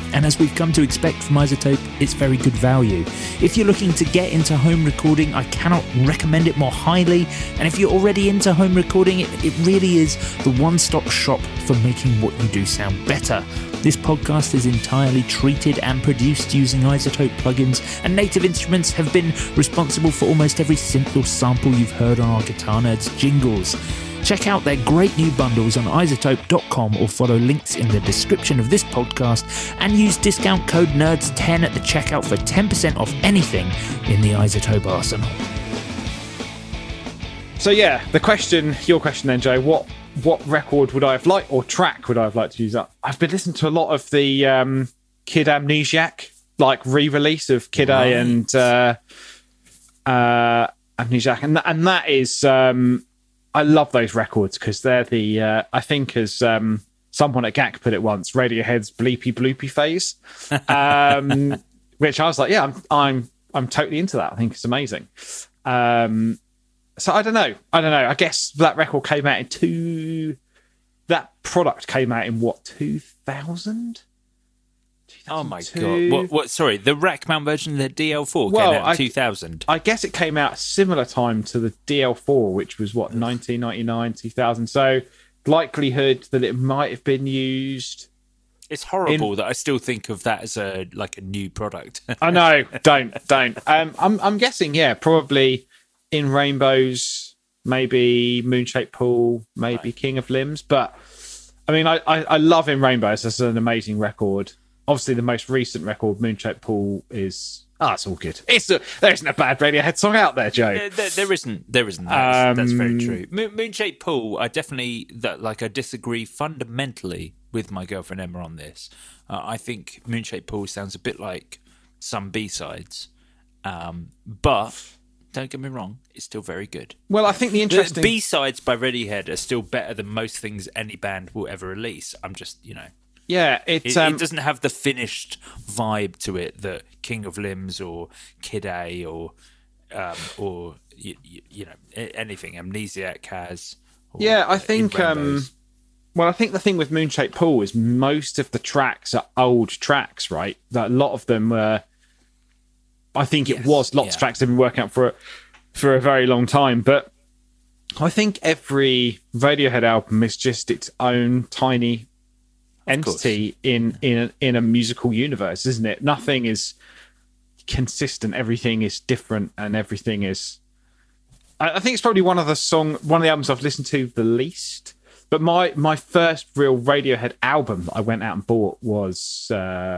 Speaker 4: And as we've come to expect from iZotope, it's very good value. If you're looking to get into home recording, I cannot recommend it more highly. And if you're already into home recording, it really is the one-stop shop for making what you do sound better. This podcast is entirely treated and produced using iZotope plugins, and Native Instruments have been responsible for almost every synth or sample you've heard on our Guitar Nerds jingles. Check out their great new bundles on iZotope.com or follow links in the description of this podcast and use discount code NERDS10 at the checkout for 10% off anything in the iZotope arsenal.
Speaker 5: So yeah, your question then, Joe, what record would I have liked, or track would I have liked to use up? I've been listening to a lot of the Kid Amnesiac, like re-release of Kid A and Amnesiac, and that is... I love those records because they're the, I think as someone at GAC put it once, Radiohead's bleepy bloopy phase, which I was like, yeah, I'm totally into that. I think it's amazing. So I don't know. I guess that record came out that product came out in what, 2000?
Speaker 4: Oh my god! What? Sorry, the rack mount version of the DL4 came out in 2000.
Speaker 5: I guess it came out a similar time to the DL4, which was what, 1999, 2000. So likelihood that it might have been used.
Speaker 4: It's horrible that I still think of that as a new product.
Speaker 5: I know. Don't. I'm guessing. Yeah, probably In Rainbows, maybe Moonshaped Pool, maybe King of Limbs. But I mean, I love In Rainbows. That's an amazing record. Obviously, the most recent record, Moonshaped Pool, is... it's all good. There isn't a bad Radiohead song out there, Joe.
Speaker 4: There isn't. That's very true. Moonshaped Pool, I definitely... I disagree fundamentally with my girlfriend Emma on this. I think Moonshaped Pool sounds a bit like some B-sides. But, don't get me wrong, it's still very good.
Speaker 5: Well, I think the interesting...
Speaker 4: The B-sides by Radiohead are still better than most things any band will ever release. I'm just,
Speaker 5: Yeah,
Speaker 4: it doesn't have the finished vibe to it that King of Limbs or Kid A or anything Amnesiac has.
Speaker 5: Yeah, I think. I think the thing with Moonshaped Pool is most of the tracks are old tracks, right? That a lot of them were. I think it was lots of tracks they've been working out for a very long time, but I think every Radiohead album is just its own tiny entity in a musical universe, isn't it? Nothing is consistent. Everything is different, and everything is. I think it's probably one of the albums I've listened to the least. But my first real Radiohead album that I went out and bought was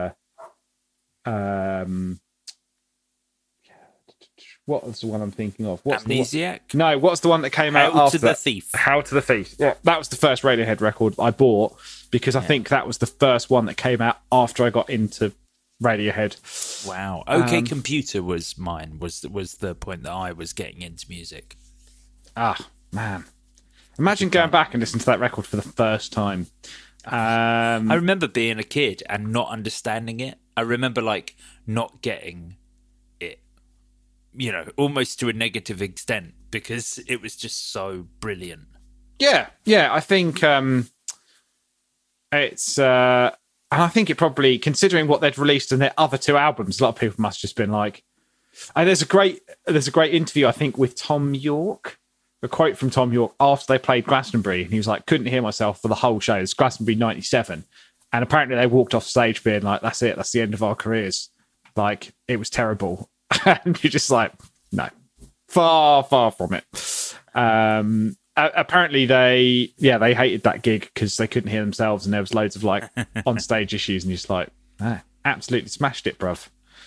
Speaker 5: what was the one I'm thinking of?
Speaker 4: Amnesiac?
Speaker 5: No, what's the one that came out after that? How to the Thief. Yeah, that was the first Radiohead record I bought because I think that was the first one that came out after I got into Radiohead.
Speaker 4: Wow. OK Computer was mine, was the point that I was getting into music.
Speaker 5: Man. Imagine going back and listening to that record for the first time.
Speaker 4: I remember being a kid and not understanding it. I remember not getting it, almost to a negative extent because it was just so brilliant.
Speaker 5: Yeah. I think it's... and I think it probably, considering what they'd released in their other two albums, a lot of people must have just been like... And there's a great interview, I think, with Tom York. A quote from Tom York after they played Glastonbury, and he was like, couldn't hear myself for the whole show. It's Glastonbury 97. And apparently they walked off stage being like, that's it, that's the end of our careers. Like, it was terrible. And you're just like, no, far, far from it. Apparently they hated that gig because they couldn't hear themselves, and there was loads of on stage issues, and you're just like, absolutely smashed it, bruv.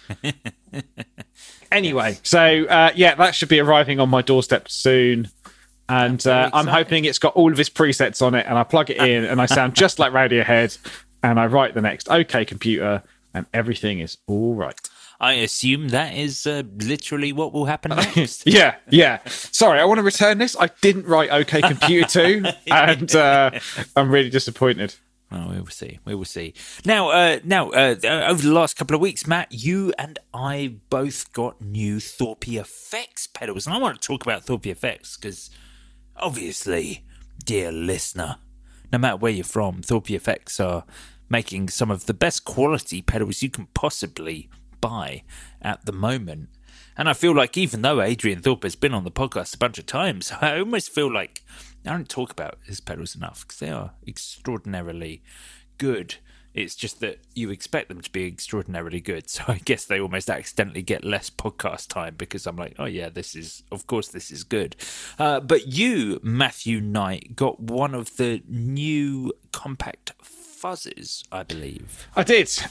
Speaker 5: Anyway, so that should be arriving on my doorstep soon. And I'm hoping it's got all of his presets on it, and I plug it in and I sound just like Radiohead, and I write the next OK Computer, and everything is all right.
Speaker 4: I assume that is literally what will happen next.
Speaker 5: Yeah. Sorry, I want to return this. I didn't write OK Computer 2, and I'm really disappointed.
Speaker 4: Well, we will see. Now, over the last couple of weeks, Matt, you and I both got new Thorpe Effects pedals, and I want to talk about Thorpe Effects because, obviously, dear listener, no matter where you're from, Thorpe Effects are making some of the best quality pedals you can possibly buy at the moment. And I feel like even though Adrian Thorpe has been on the podcast a bunch of times, I almost feel like I don't talk about his pedals enough because they are extraordinarily good. It's just that you expect them to be extraordinarily good. So I guess they almost accidentally get less podcast time because I'm like, oh yeah, this is good. But you, Matthew Knight, got one of the new compact fuzzes, I believe.
Speaker 5: I did. So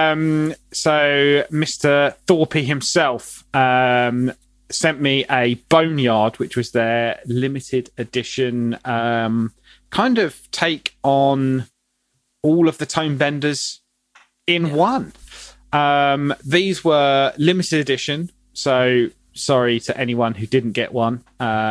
Speaker 5: Mr. Thorpe himself sent me a Boneyard, which was their limited edition kind of take on all of the Tone Benders in one. These were limited edition, so sorry to anyone who didn't get one.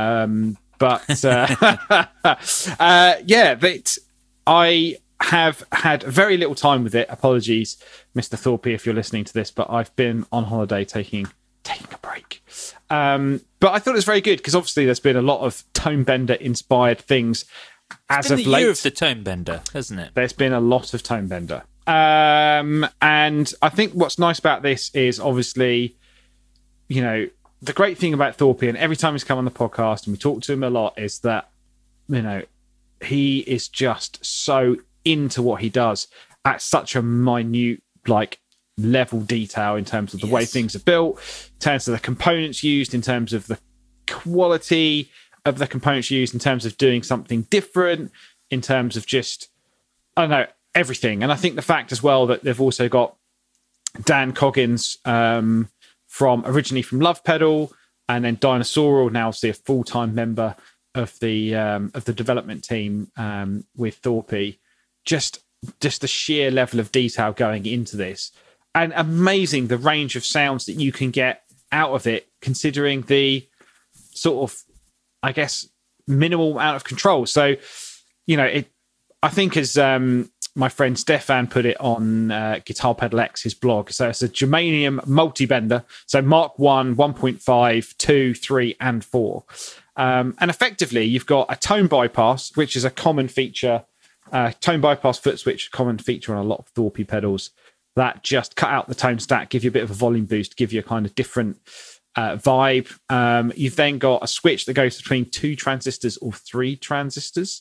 Speaker 5: I have had very little time with it. Apologies, Mr. Thorpe, if you're listening to this, but I've been on holiday taking a break. But I thought it was very good because obviously there's been a lot of Tone Bender inspired things as of late. It's been the
Speaker 4: year of the Tone Bender, hasn't it?
Speaker 5: There's been a lot of Tone Bender. And I think what's nice about this is obviously, you know, the great thing about Thorpe, and every time he's come on the podcast and we talk to him a lot, is that, you know, he is just so into what he does at such a minute, like, level detail in terms of the way things are built, in terms of the components used, in terms of the quality of the components used, in terms of doing something different, in terms of just, I don't know, everything. And I think the fact as well that they've also got Dan Coggins originally from Love Pedal, and then Dinosaural, now obviously a full-time member of the development team with Thorpe. Just the sheer level of detail going into this, and amazing the range of sounds that you can get out of it, considering the sort of, I guess, minimal amount of control. So, you know, I think as my friend Stefan put it on Guitar Pedal X, his blog. So it's a Germanium multi-bender. So Mark 1, 1.5, 2, 3, and 4. And effectively, you've got a tone bypass, which is a common feature. Tone bypass foot switch, common feature on a lot of Thorpe pedals, that just cut out the tone stack, give you a bit of a volume boost, give you a kind of different vibe. You've then got a switch that goes between 2 transistors or 3 transistors.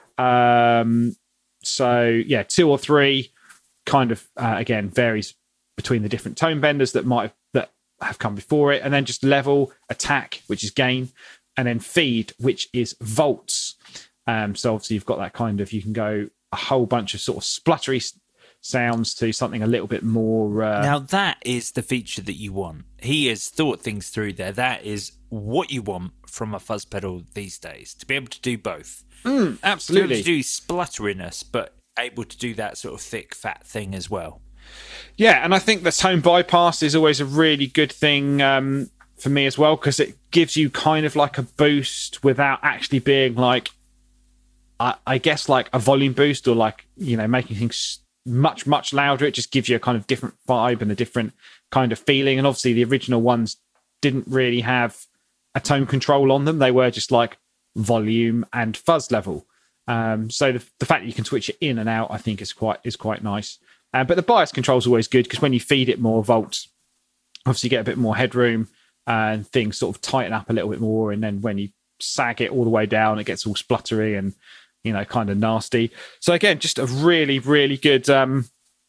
Speaker 5: So yeah, 2 or 3 kind of again varies between the different tone benders that have come before it, and then just level, attack, which is gain, and then feed, which is volts. So obviously you've got that kind of, you can go a whole bunch of sort of spluttery sounds to something a little bit more.
Speaker 4: Now that is the feature that you want. He has thought things through there. That is what you want from a fuzz pedal these days, to be able to do both.
Speaker 5: Absolutely.
Speaker 4: To be able to do splatteriness, but able to do that sort of thick, fat thing as well.
Speaker 5: Yeah, and I think the tone bypass is always a really good thing for me as well, because it gives you kind of like a boost without actually being like, I guess, like a volume boost, or like, you know, making things much, much louder. It just gives you a kind of different vibe and a different kind of feeling. And obviously the original ones didn't really have a tone control on them. They were just like volume and fuzz level. So the fact that you can switch it in and out, I think is quite nice. But the bias control is always good, because when you feed it more volts, obviously you get a bit more headroom and things sort of tighten up a little bit more. And then when you sag it all the way down, it gets all spluttery and, you know, kind of nasty. So again, just a really, really good, sort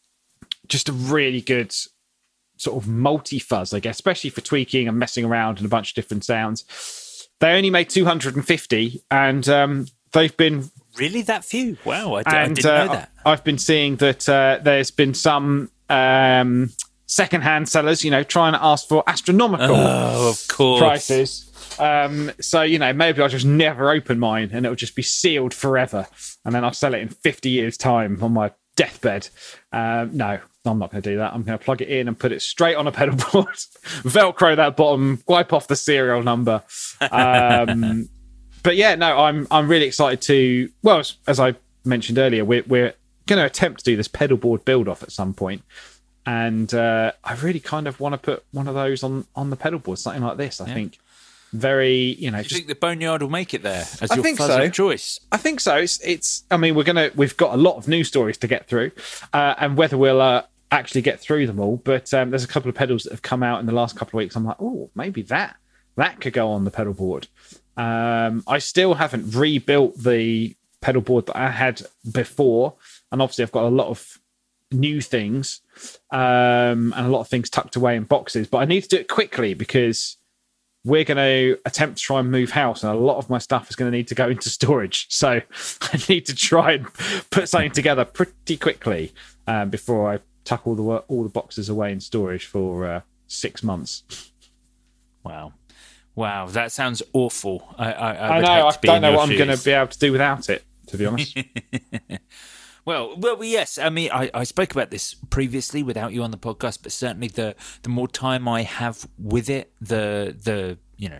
Speaker 5: of multi-fuzz, I guess, especially for tweaking and messing around and a bunch of different sounds. They only made 250, and they've been...
Speaker 4: Really, that few? Wow, I didn't know that.
Speaker 5: I've been seeing that there's been some second-hand sellers, you know, trying to ask for astronomical
Speaker 4: of course.
Speaker 5: prices. So, you know, maybe I'll just never open mine and it'll just be sealed forever. And then I'll sell it in 50 years' time on my deathbed. No, I'm not going to do that. I'm going to plug it in and put it straight on a pedal board, Velcro that bottom, wipe off the serial number. But yeah, no, I'm really excited to, well, as I mentioned earlier, we're going to attempt to do this pedal board build off at some point. And I really kind of want to put one of those on the pedal board, something like this, I think. very,
Speaker 4: Do you think the Boneyard will make it there as your fuzz of choice?
Speaker 5: I think so. It's. I mean, we've got a lot of news stories to get through, and whether we'll actually get through them all. But there's a couple of pedals that have come out in the last couple of weeks. I'm like, oh, maybe that could go on the pedal board. I still haven't rebuilt the pedal board that I had before, and obviously I've got a lot of new things and a lot of things tucked away in boxes. But I need to do it quickly because we're going to attempt to try and move house, and a lot of my stuff is going to need to go into storage. So I need to try and put something together pretty quickly before I tuck all the boxes away in storage for 6 months.
Speaker 4: Wow, that sounds awful.
Speaker 5: I know. I don't know what I'm going to be able to do without it, to be honest.
Speaker 4: Well, yes. I mean, I spoke about this previously without you on the podcast, but certainly the more time I have with it, the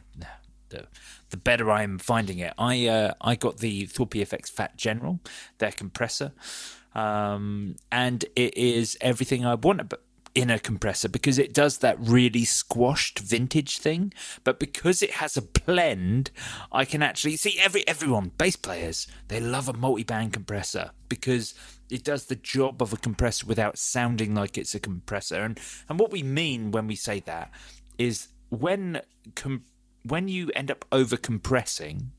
Speaker 4: better I am finding it. I got the Thorpe EFX Fat General, their compressor, and it is everything I want in a compressor because it does that really squashed vintage thing. But because it has a blend, I can actually see everyone, bass players, they love a multi-band compressor because it does the job of a compressor without sounding like it's a compressor. And what we mean when we say that is when you end up over compressing,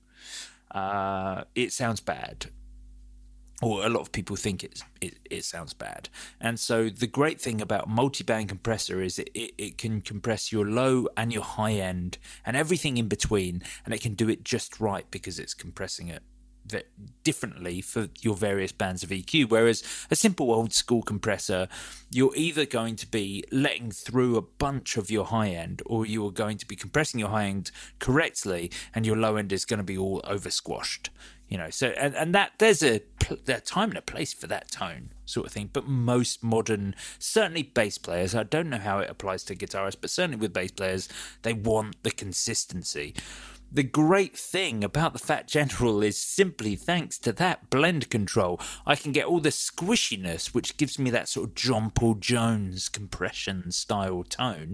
Speaker 4: it sounds bad. Or a lot of people think it sounds bad. And so the great thing about multi-band compressor is it can compress your low and your high end and everything in between, and it can do it just right because it's compressing it differently for your various bands of EQ. Whereas a simple old school compressor, you're either going to be letting through a bunch of your high end, or you are going to be compressing your high end correctly and your low end is going to be all over squashed. So and that there's a time and a place for that tone sort of thing. But most modern, certainly bass players, I don't know how it applies to guitarists, but certainly with bass players, they want the consistency. The great thing about the Fat General is simply thanks to that blend control, I can get all the squishiness, which gives me that sort of John Paul Jones compression style tone.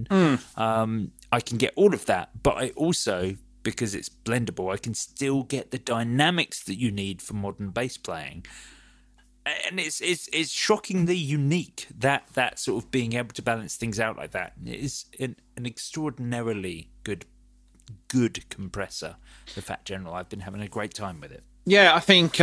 Speaker 4: I can get all of that, but I also, because it's blendable, I can still get the dynamics that you need for modern bass playing. And it's shockingly unique that sort of being able to balance things out like that. It is an extraordinarily good compressor, the Fat General. I've been having a great time with it.
Speaker 5: Yeah, I think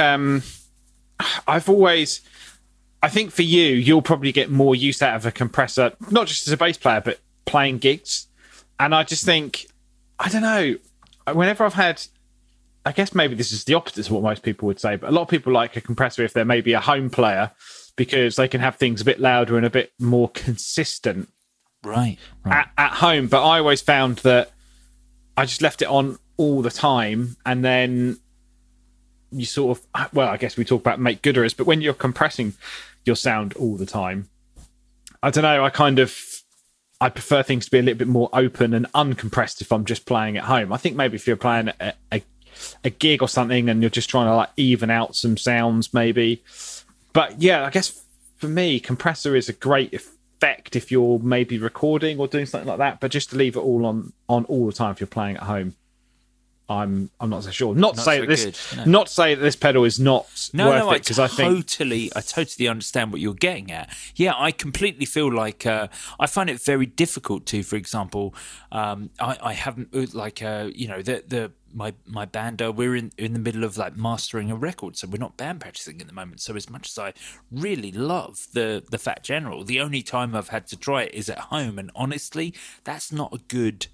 Speaker 5: I think for you'll probably get more use out of a compressor, not just as a bass player, but playing gigs. And I just think, I don't know, whenever I've had, I guess maybe this is the opposite of what most people would say, but a lot of people like a compressor if they're maybe a home player because they can have things a bit louder and a bit more consistent
Speaker 4: right.
Speaker 5: At home. But I always found that I just left it on all the time, and then you sort of, well, I guess we talk about make gooders, but when you're compressing your sound all the time, I don't know, I prefer things to be a little bit more open and uncompressed if I'm just playing at home. I think maybe if you're playing a gig or something and you're just trying to like even out some sounds maybe. But yeah, I guess for me, compressor is a great effect if you're maybe recording or doing something like that, but just to leave it all on all the time if you're playing at home, I'm not so sure. Not to say that this pedal is not worth it, because I totally understand what you're getting at. Yeah, I completely feel like I find it very difficult to, for example, I haven't like my band, we're in the middle of like mastering a record, so we're not band practicing at the moment. So as much as I really love the Fat General, the only time I've had to try it is at home, and honestly, that's not a good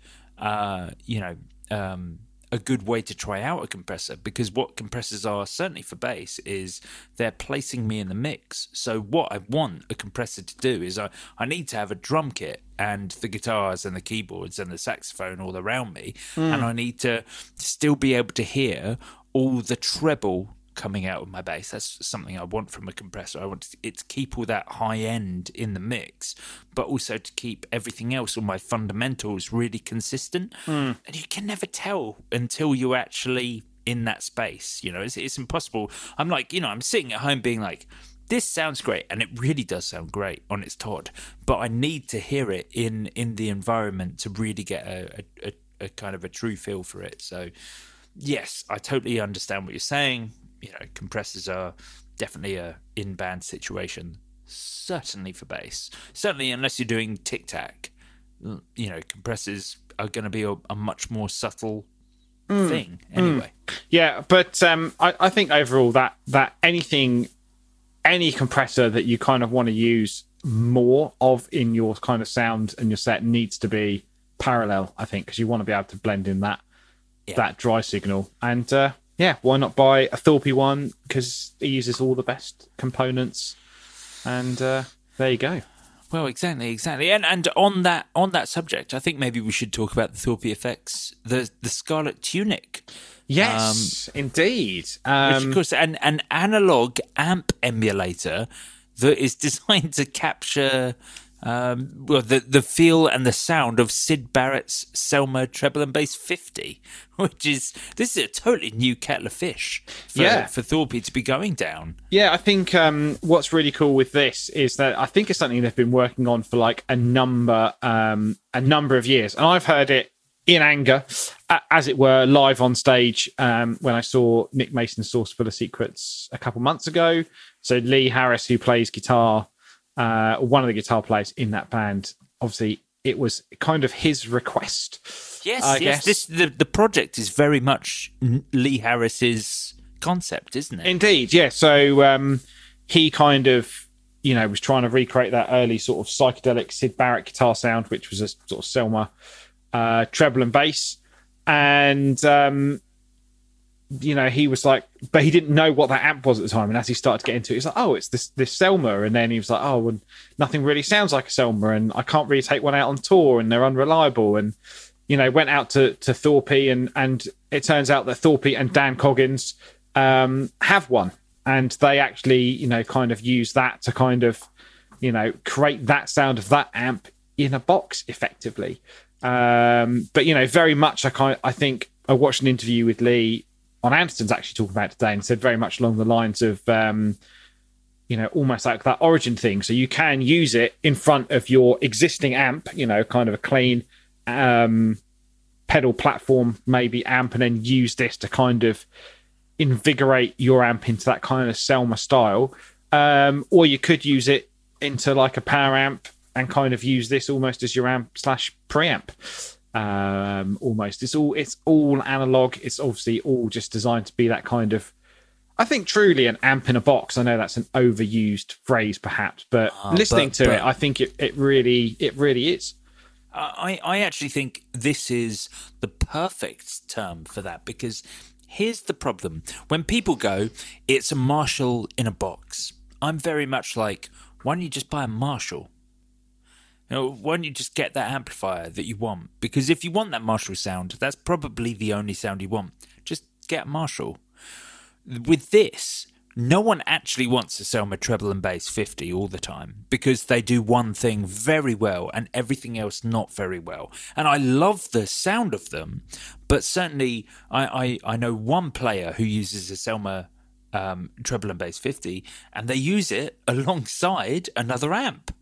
Speaker 5: a good way to try out a compressor, because what compressors are, certainly for bass, is they're placing me in the mix. So what I want a compressor to do is I need to have a drum kit and the guitars and the keyboards and the saxophone all around me, and I need to still be able to hear all the treble coming out of my bass. That's something I want from a compressor. I want it to keep all that high end in the mix, but also to keep everything else, all my fundamentals, really consistent. And you can never tell until you're actually in that space. You know, it's impossible. I'm like, I'm sitting at home being like, this sounds great, and it really does sound great on its Todd, but I need to hear it in the environment to really get
Speaker 4: a kind of a true feel for it. So yes, I totally understand what you're saying. Compressors are definitely a in-band situation, certainly for bass. Certainly unless you're doing tic-tac, compressors are going to be a much more subtle thing anyway.
Speaker 5: Yeah, but I think overall that any compressor that you kind of want to use more of in your kind of sound and your set needs to be parallel, I think, because you want to be able to blend in that dry signal. And why not buy a Thorpe one, because it uses all the best components. And there you go.
Speaker 4: Well, exactly. And on that subject, I think maybe we should talk about the Thorpe effects, the Scarlet Tunic.
Speaker 5: Yes, indeed.
Speaker 4: Which, of course, an analog amp emulator that is designed to capture the feel and the sound of Syd Barrett's Selmer treble and bass 50, this is a totally new kettle of fish for Thorpe to be going down.
Speaker 5: Yeah, I think what's really cool with this is that I think it's something they've been working on for like a number of years, and I've heard it in anger, as it were, live on stage when I saw Nick Mason's Sauce Full of Secrets a couple months ago. So Lee Harris, who plays guitar, one of the guitar players in that band, obviously it was kind of his request.
Speaker 4: Yes,
Speaker 5: I guess.
Speaker 4: The project is very much Lee Harris's concept, isn't it?
Speaker 5: Indeed, yeah. So he kind of, was trying to recreate that early sort of psychedelic Syd Barrett guitar sound, which was a sort of Selmer treble and bass. And he was like, but he didn't know what that amp was at the time. And as he started to get into it, he's like, oh, it's this Selmer. And then he was like, oh, well, nothing really sounds like a Selmer, and I can't really take one out on tour, and they're unreliable. And, went out to Thorpe, and it turns out that Thorpe and Dan Coggins have one. And they actually, kind of use that to kind of, create that sound of that amp in a box effectively. But, very much I think I watched an interview with Lee on Anderton's actually talking about it today, and said very much along the lines of, almost like that Origin thing. So you can use it in front of your existing amp, kind of a clean pedal platform, maybe amp, and then use this to kind of invigorate your amp into that kind of Selmer style. Or you could use it into like a power amp and kind of use this almost as your amp / preamp. Almost it's all analog. It's obviously all just designed to be that kind of, I think, truly an amp in a box. I know that's an overused phrase perhaps, but listening to it, I think it really is.
Speaker 4: I actually think this is the perfect term for that, because here's the problem. When people go, it's a Marshall in a box, I'm very much like, why don't you just buy a Marshall? Why don't you just get that amplifier that you want? Because if you want that Marshall sound, that's probably the only sound you want. Just get a Marshall. With this, no one actually wants to sell my treble and bass 50 all the time, because they do one thing very well and everything else not very well. And I love the sound of them, but certainly I know one player who uses a Selmer treble and bass 50, and they use it alongside another amp.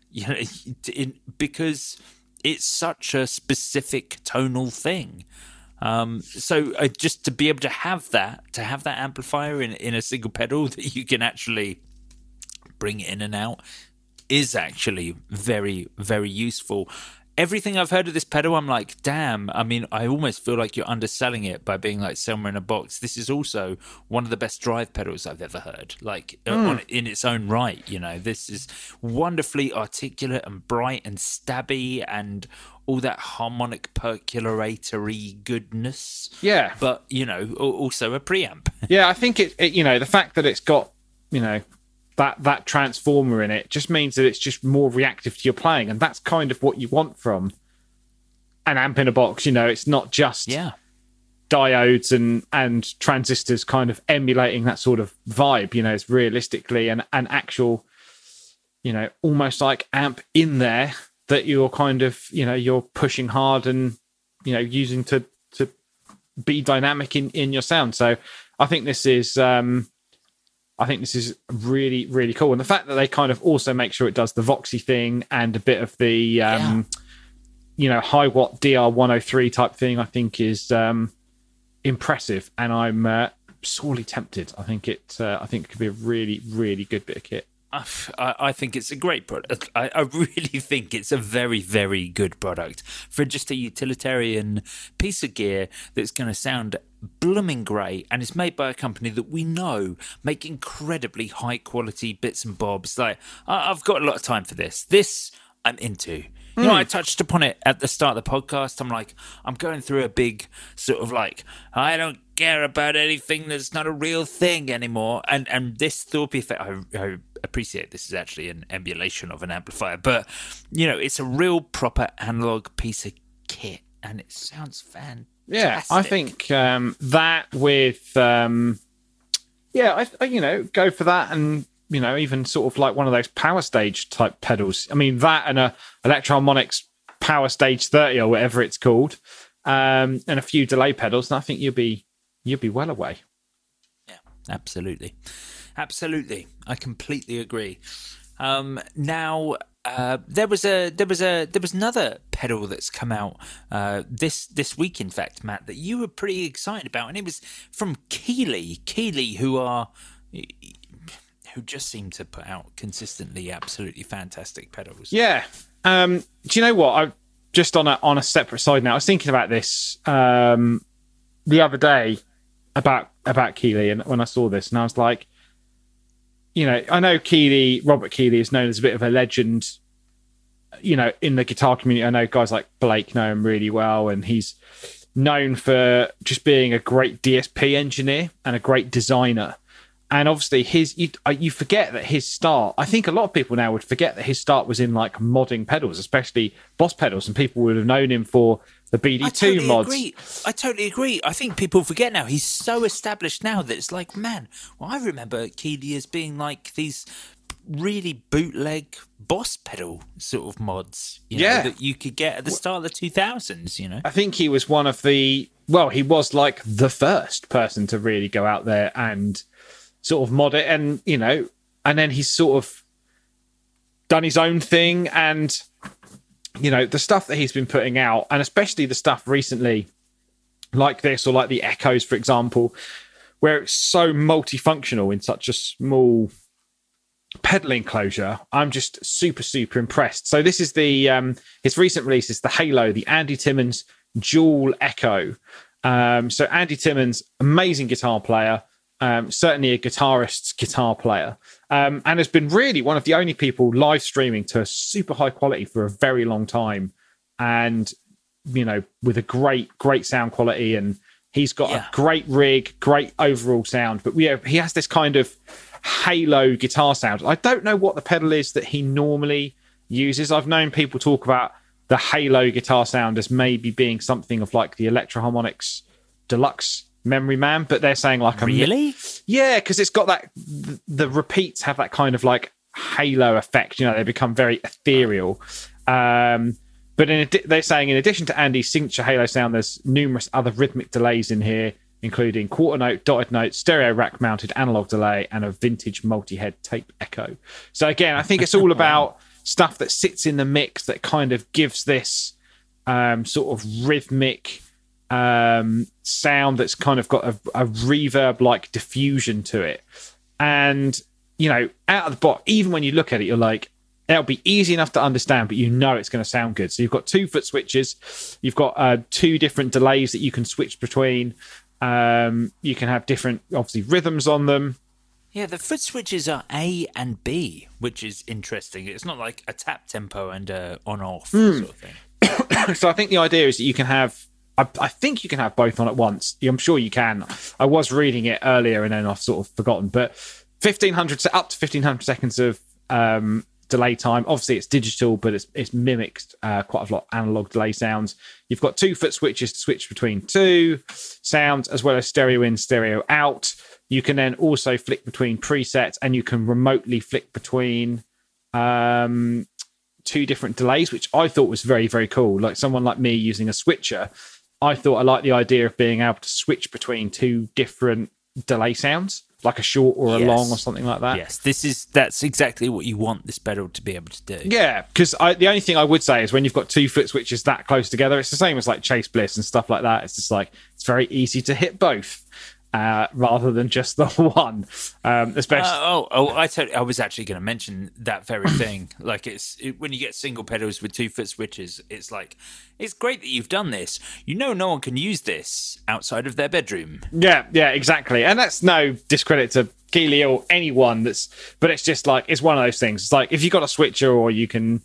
Speaker 4: Because it's such a specific tonal thing. So just to be able to have that amplifier in a single pedal that you can actually bring in and out is actually very, very useful. Everything I've heard of this pedal, I'm like, damn. I mean, I almost feel like you're underselling it by being like Selmer in a box. This is also one of the best drive pedals I've ever heard, in its own right. This is wonderfully articulate and bright and stabby and all that harmonic perculatory goodness.
Speaker 5: Yeah.
Speaker 4: But, also a preamp.
Speaker 5: Yeah, I think it the fact that it's got, that transformer in it just means that it's just more reactive to your playing, and that's kind of what you want from an amp in a box. It's not just diodes and transistors kind of emulating that sort of vibe. It's realistically an actual, almost like amp in there that you're kind of, you're pushing hard and, using to be dynamic in your sound. So I think this is really, really cool. And the fact that they kind of also make sure it does the Voxy thing and a bit of the high watt DR103 type thing, I think is impressive, and I'm sorely tempted. I think it could be a really, really good bit of kit.
Speaker 4: I think it's a great product. I really think it's a very, very good product for just a utilitarian piece of gear that's going to sound blooming great, and it's made by a company that we know make incredibly high quality bits and bobs. Like, I've got a lot of time for this. This I'm into. You know, I touched upon it at the start of the podcast. I'm going through a big sort of like, I don't care about anything that's not a real thing anymore. And this Thorpe effect, I appreciate this is actually an emulation of an amplifier, but, it's a real proper analog piece of kit, and it sounds fantastic.
Speaker 5: Yeah, I think that with, go for that, and even sort of like one of those Power Stage type pedals. I mean, that and a Electro-Harmonix Power Stage 30 or whatever it's called, and a few delay pedals, and I think you'll be well away.
Speaker 4: Yeah, absolutely. I completely agree. Now, there was another pedal that's come out this week, in fact, Matt, that you were pretty excited about, and it was from Keeley. Keeley, who just seem to put out consistently absolutely fantastic pedals.
Speaker 5: Yeah. Do you know what? I just on a separate side now, I was thinking about this the other day about Keeley, and when I saw this, and I was like, I know Robert Keeley is known as a bit of a legend, in the guitar community. I know guys like Blake know him really well, and he's known for just being a great DSP engineer and a great designer. And obviously you forget that his start, I think a lot of people now would forget that his start was in like modding pedals, especially Boss pedals, and people would have known him for the BD2 mods.
Speaker 4: I totally agree. I think people forget now. He's so established now that it's like, man, well, I remember Keeley as being like these really bootleg Boss pedal sort of mods, that you could get at the start of the 2000s,
Speaker 5: I think he was one of he was like the first person to really go out there and sort of mod it, and and then he's sort of done his own thing, and the stuff that he's been putting out, and especially the stuff recently like this, or like the Echoes, for example, where it's so multifunctional in such a small pedal enclosure. I'm just super, super impressed. So this is his recent release is the Halo, the Andy Timmons Dual Echo. So Andy Timmons, amazing guitar player, certainly a guitarist's guitar player, and has been really one of the only people live streaming to a super high quality for a very long time, and with a great sound quality, and he's got a great rig, great overall sound. But he has this kind of Halo guitar sound. I don't know what the pedal is that he normally uses. I've known people talk about the Halo guitar sound as maybe being something of like the Electro-Harmonix Deluxe Memory Man, but they're saying like
Speaker 4: really,
Speaker 5: because it's got that the repeats have that kind of like Halo effect. They become very ethereal. But they're saying in addition to Andy's signature Halo sound, there's numerous other rhythmic delays in here, including quarter note, dotted note, stereo rack mounted analog delay, and a vintage multi-head tape echo. So again, I think it's all about stuff that sits in the mix that kind of gives this sort of rhythmic sound that's kind of got a reverb like diffusion to it. And out of the box, even when you look at it, you're like, it'll be easy enough to understand, but it's going to sound good. So you've got 2 foot switches, you've got 2 different delays that you can switch between. You can have different, obviously, rhythms on them.
Speaker 4: Yeah, the foot switches are A and B, which is interesting. It's not like a tap tempo and a on-off sort of thing.
Speaker 5: So I think the idea is that you can have, I think you can have both on at once. I'm sure you can. I was reading it earlier and then I've sort of forgotten, but up to 1,500 seconds of delay time. Obviously, it's digital, but it's mimicked quite a lot of analog delay sounds. You've got 2 foot switches to switch between 2 sounds, as well as stereo in, stereo out. You can then also flick between presets, and you can remotely flick between 2 different delays, which I thought was very, very cool. Like someone like me using a switcher, I thought I liked the idea of being able to switch between 2 different delay sounds. like a short or a
Speaker 4: Yes.
Speaker 5: long or something like that.
Speaker 4: Yes, that's exactly what you want this pedal to be able to do.
Speaker 5: Yeah, because the only thing I would say is when you've got 2 foot switches that close together, it's the same as like Chase Bliss and stuff like that. It's just like it's very easy to hit both rather than just the one. Especially,
Speaker 4: I was actually going to mention that very thing. Like when you get single pedals with 2 foot switches, it's like it's great that you've done this. No one can use this outside of their bedroom.
Speaker 5: yeah, exactly. And that's no discredit to Keeley or anyone but it's just like it's one of those things. It's like if you've got a switcher or you can,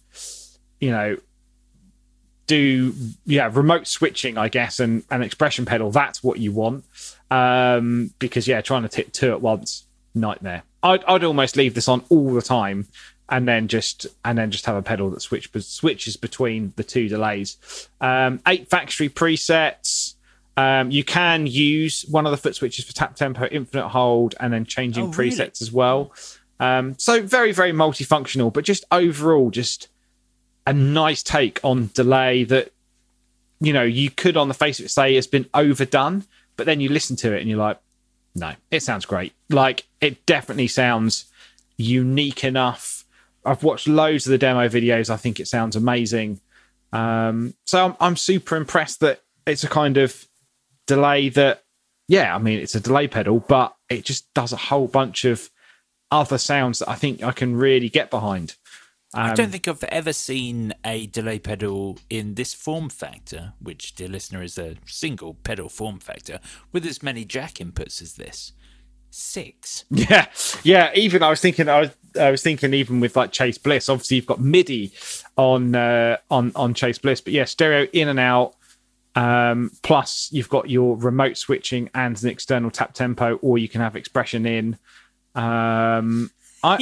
Speaker 5: do remote switching, I guess, and an expression pedal, that's what you want. Because trying to hit 2 at once, nightmare. I'd almost leave this on all the time and then just have a pedal that switches between the 2 delays. 8 factory presets. You can use one of the foot switches for tap tempo, infinite hold, and then changing presets as well. So very, very multifunctional, but just overall, just a nice take on delay that, you could on the face of it say has been overdone, but then you listen to it and you're like, no, it sounds great. Like, it definitely sounds unique enough. I've watched loads of the demo videos. I think it sounds amazing. So I'm super impressed that it's a kind of delay that, it's a delay pedal, but it just does a whole bunch of other sounds that I think I can really get behind.
Speaker 4: I don't think I've ever seen a delay pedal in this form factor, which, dear listener, is a single pedal form factor, with as many jack inputs as this. 6.
Speaker 5: Yeah. Even I was thinking even with like Chase Bliss. Obviously, you've got MIDI on Chase Bliss, but stereo in and out. Plus, you've got your remote switching and an external tap tempo, or you can have expression in. I'm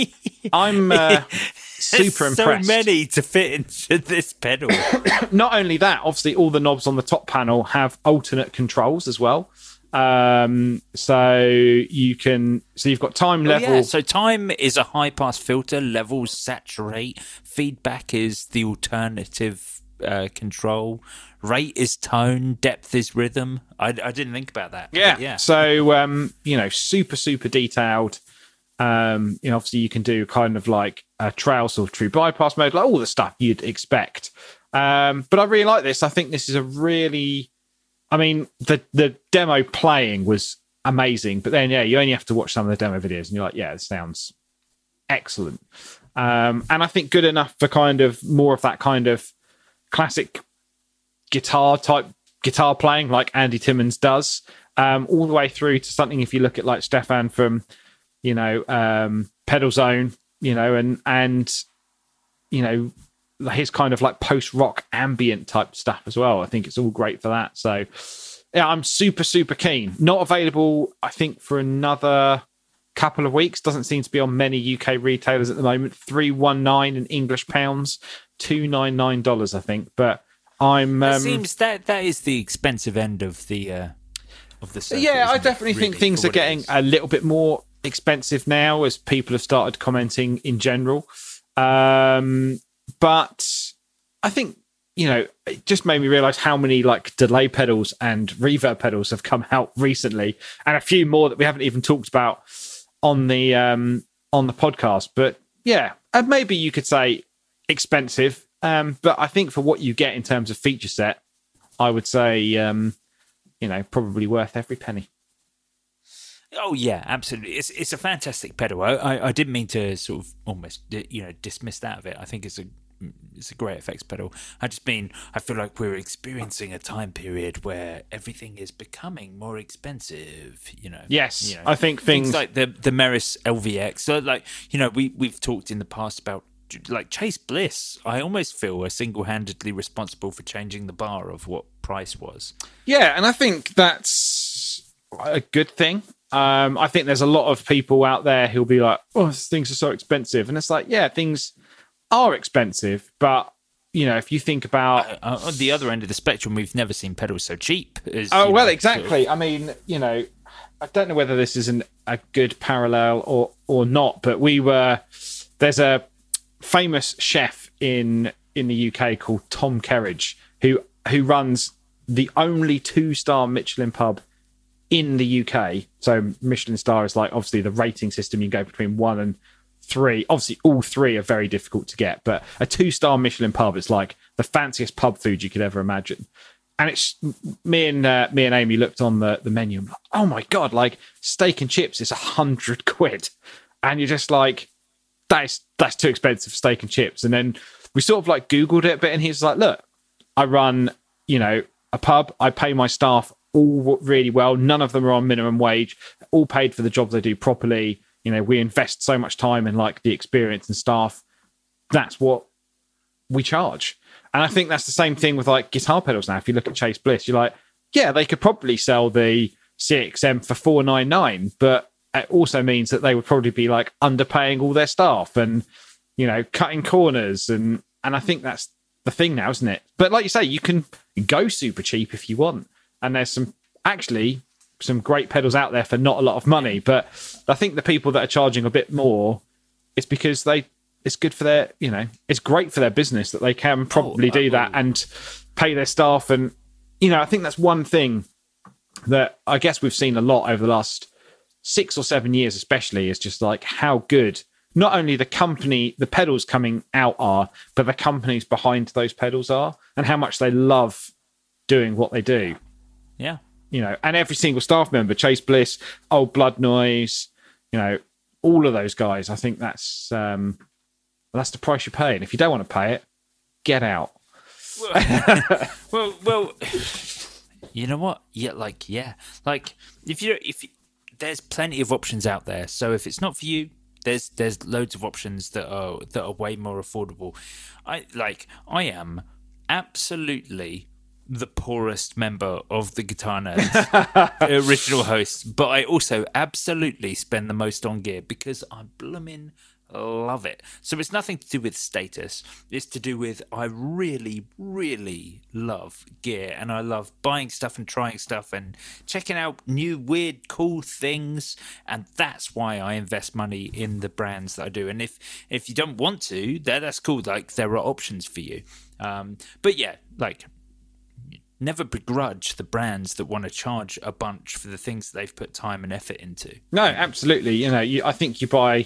Speaker 5: super impressed.
Speaker 4: So many to fit into this pedal.
Speaker 5: Not only that, obviously all the knobs on the top panel have alternate controls as well. So you've got time level.
Speaker 4: Yeah. So time is a high pass filter, levels saturate, feedback is the alternative control, rate is tone, depth is rhythm. I didn't think about that.
Speaker 5: Yeah. So super, super detailed. Obviously you can do kind of like a trail sort of true bypass mode, like all the stuff you'd expect. But I really like this. I think this is the demo playing was amazing, but then you only have to watch some of the demo videos and you're like, this sounds excellent. And I think good enough for kind of more of that kind of classic guitar playing like Andy Timmons does, all the way through to something, if you look at like Stefan from Pedal Zone, and his kind of like post-rock ambient type stuff as well. I think it's all great for that. So I'm super, super keen. Not available, I think, for another couple of weeks. Doesn't seem to be on many UK retailers at the moment. $319 in English pounds, $299, I think. But I'm
Speaker 4: it seems that is the expensive end of the circuit,
Speaker 5: I definitely think things are getting a little bit more expensive now as people have started commenting in general. But I think, it just made me realize how many like delay pedals and reverb pedals have come out recently, and a few more that we haven't even talked about on the podcast. But and maybe you could say expensive, but I think for what you get in terms of feature set, I would say probably worth every penny.
Speaker 4: Oh yeah, absolutely. It's a fantastic pedal. I didn't mean to sort of almost dismiss that of it. I think it's a great effects pedal. I feel like we're experiencing a time period where everything is becoming more expensive.
Speaker 5: Yes, I think things
Speaker 4: like the Meris LVX. So like we've talked in the past about like Chase Bliss. I almost feel are single-handedly responsible for changing the bar of what price was.
Speaker 5: Yeah, and I think that's a good thing. I think there's a lot of people out there who'll be like, oh, things are so expensive. And it's like, things are expensive. But, if you think about...
Speaker 4: on the other end of the spectrum, we've never seen pedals so cheap.
Speaker 5: Exactly. Sort of... I mean, I don't know whether this is a good parallel or not, but there's a famous chef in the UK called Tom Kerridge, who runs the only 2-star Michelin pub in the UK. So Michelin star is like obviously the rating system. You go between 1 and 3. Obviously, all 3 are very difficult to get, but a 2-star Michelin pub is like the fanciest pub food you could ever imagine. And it's me and Amy looked on the menu. And, oh my god! Like steak and chips is £100, and you're just like, that's too expensive for steak and chips. And then we sort of like Googled it a bit, and he's like, look, I run a pub. I pay my staff all really well. None of them are on minimum wage. All paid for the jobs they do properly. We invest so much time in like the experience and staff. That's what we charge. And I think that's the same thing with like guitar pedals now. If you look at Chase Bliss, you're like, yeah, they could probably sell the CXM for $499, but it also means that they would probably be like underpaying all their staff and, cutting corners. And I think that's the thing now, isn't it? But like you say, you can go super cheap if you want. And there's some great pedals out there for not a lot of money. But I think the people that are charging a bit more, it's because it's good for their, it's great for their business that they can probably do that and pay their staff. And, I think that's one thing that I guess we've seen a lot over the last 6 or 7 years, especially, is just like how good not only the pedals coming out are, but the companies behind those pedals are, and how much they love doing what they do.
Speaker 4: Yeah.
Speaker 5: And every single staff member, Chase Bliss, Old Blood Noise, all of those guys, I think that's the price you pay. And if you don't want to pay it, get out.
Speaker 4: Well, you know what? Yeah, if there's plenty of options out there. So if it's not for you, there's loads of options that are way more affordable. I am absolutely the poorest member of the Guitar Nerds original hosts, but I also absolutely spend the most on gear because I blooming love it. So it's nothing to do with status. It's to do with I really, really love gear, and I love buying stuff and trying stuff and checking out new, weird, cool things. And that's why I invest money in the brands that I do. And if you don't want to, that's cool. Like, there are options for you. But yeah, like, never begrudge the brands that want to charge a bunch for the things that they've put time and effort into. No,
Speaker 5: absolutely. I think you buy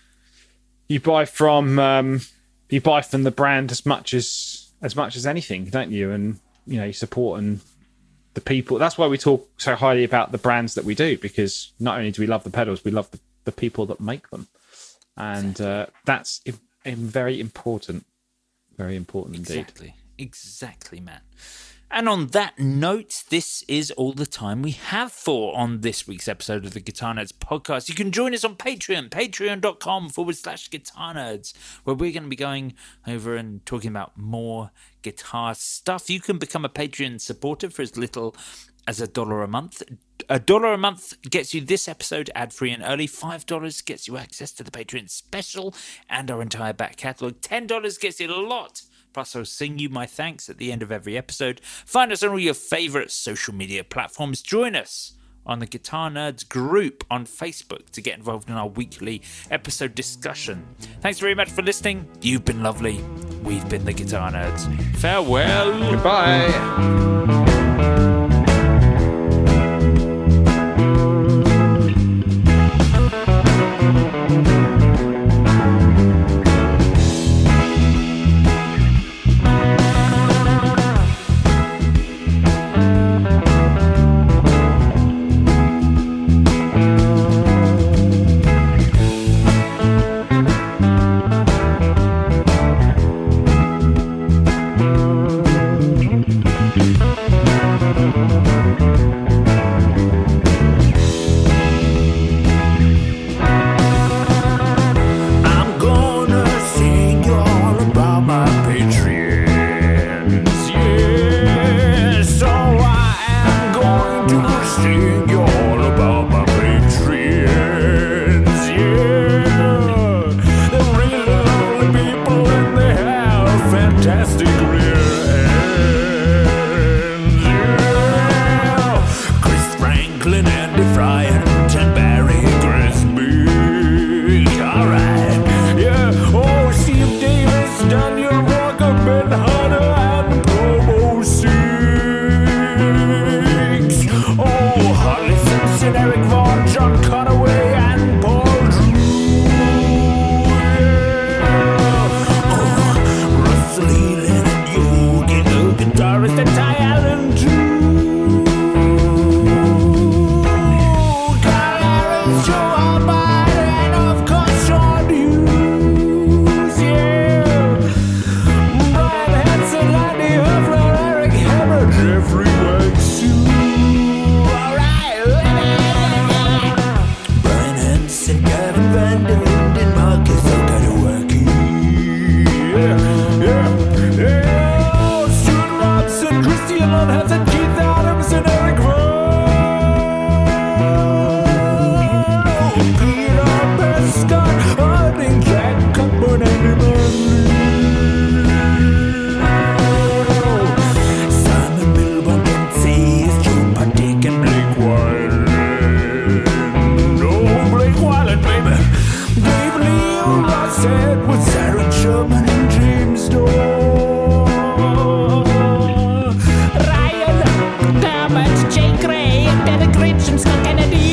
Speaker 5: from the brand as much as anything, don't you? And you support and the people. That's why we talk so highly about the brands that we do, because not only do we love the pedals, we love the people that make them, and that's very important. Very important indeed.
Speaker 4: Exactly, man. And on that note, this is all the time we have for on this week's episode of the Guitar Nerds podcast. You can join us on Patreon, patreon.com/Guitar Nerds, where we're going to be going over and talking about more guitar stuff. You can become a Patreon supporter for as little as $1 a month. $1 a month gets you this episode ad-free and early. $5 gets you access to the Patreon special and our entire back catalogue. $10 gets you a lot. Plus, I'll sing you my thanks at the end of every episode. Find us on all your favourite social media platforms. Join us on the Guitar Nerds group on Facebook to get involved in our weekly episode discussion. Thanks very much for listening. You've been lovely. We've been the Guitar Nerds. Farewell.
Speaker 5: Goodbye.
Speaker 4: is the Thailand too. Calories to our body and of course Sean Hughes, yeah. Brian Hansen, Andy Huffler, Eric Hammer, Jeffrey Wexu. Alright. Brian Hansen, Kevin Van Der Linden, Marcus Okadewaki. Yeah. Stuart Robson, Christian Lundhansen, Keith Adams, and Eric Rowe. Peter Prescott, Harding, Jack Cockburn, Andy Manley. Simon Milburn, Dempsey, Joe Patek, and Blake Wyland. Oh, Blake Wyland, baby. Dave Leo, Ross Edwards, Sarah Sherman, and James Dorr. Ryan Dammit, Jay Gray, and Derek Rich, and Scott Kennedy.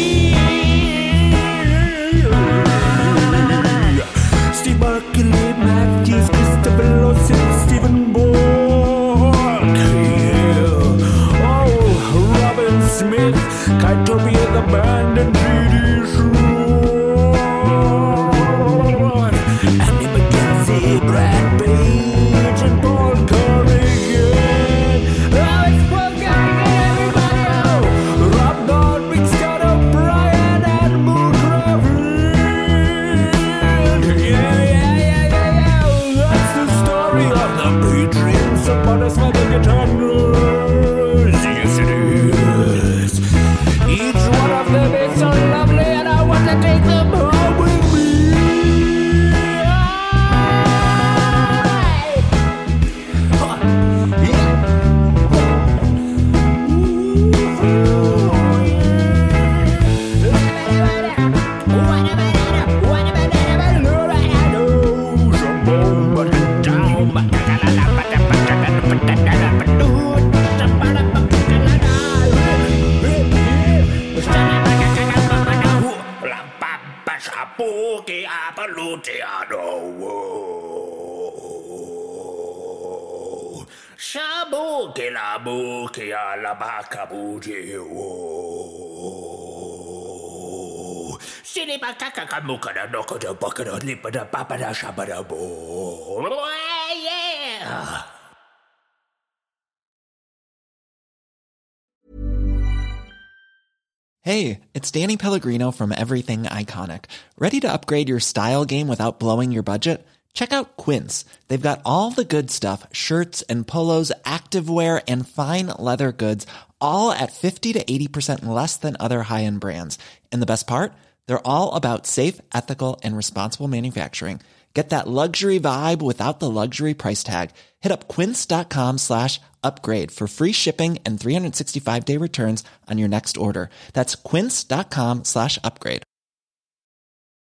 Speaker 4: Steve Barkley, Matthews, Christopher Lawson, Stephen Borg. Yeah. Oh, Robin Smith, Kytopia the Band, and J.D. Schroon. Andy McKenzie, Brad Page, and Paul Corrigan. Oh, it's Paul Corrigan, everybody. Oh, Rob Nord, Big Scott O'Brien, and Moon Craven. Yeah. That's the story of the Patriots. Support us for the guitars. Yes, it is. Each one of them is so lovely, and I want to take them home with me. Shabuki la buki la bakabuji. Silly bakaka kamuka da noko da bucket of lipa da papa da shabada bo. Yeah.
Speaker 10: Hey, it's Danny Pellegrino from Everything Iconic. Ready to upgrade your style game without blowing your budget? Check out Quince. They've got all the good stuff, shirts and polos, activewear, and fine leather goods, all at 50 to 80% less than other high-end brands. And the best part? They're all about safe, ethical, and responsible manufacturing. Get that luxury vibe without the luxury price tag. Hit up quince.com/upgrade for free shipping and 365-day returns on your next order. That's quince.com/upgrade.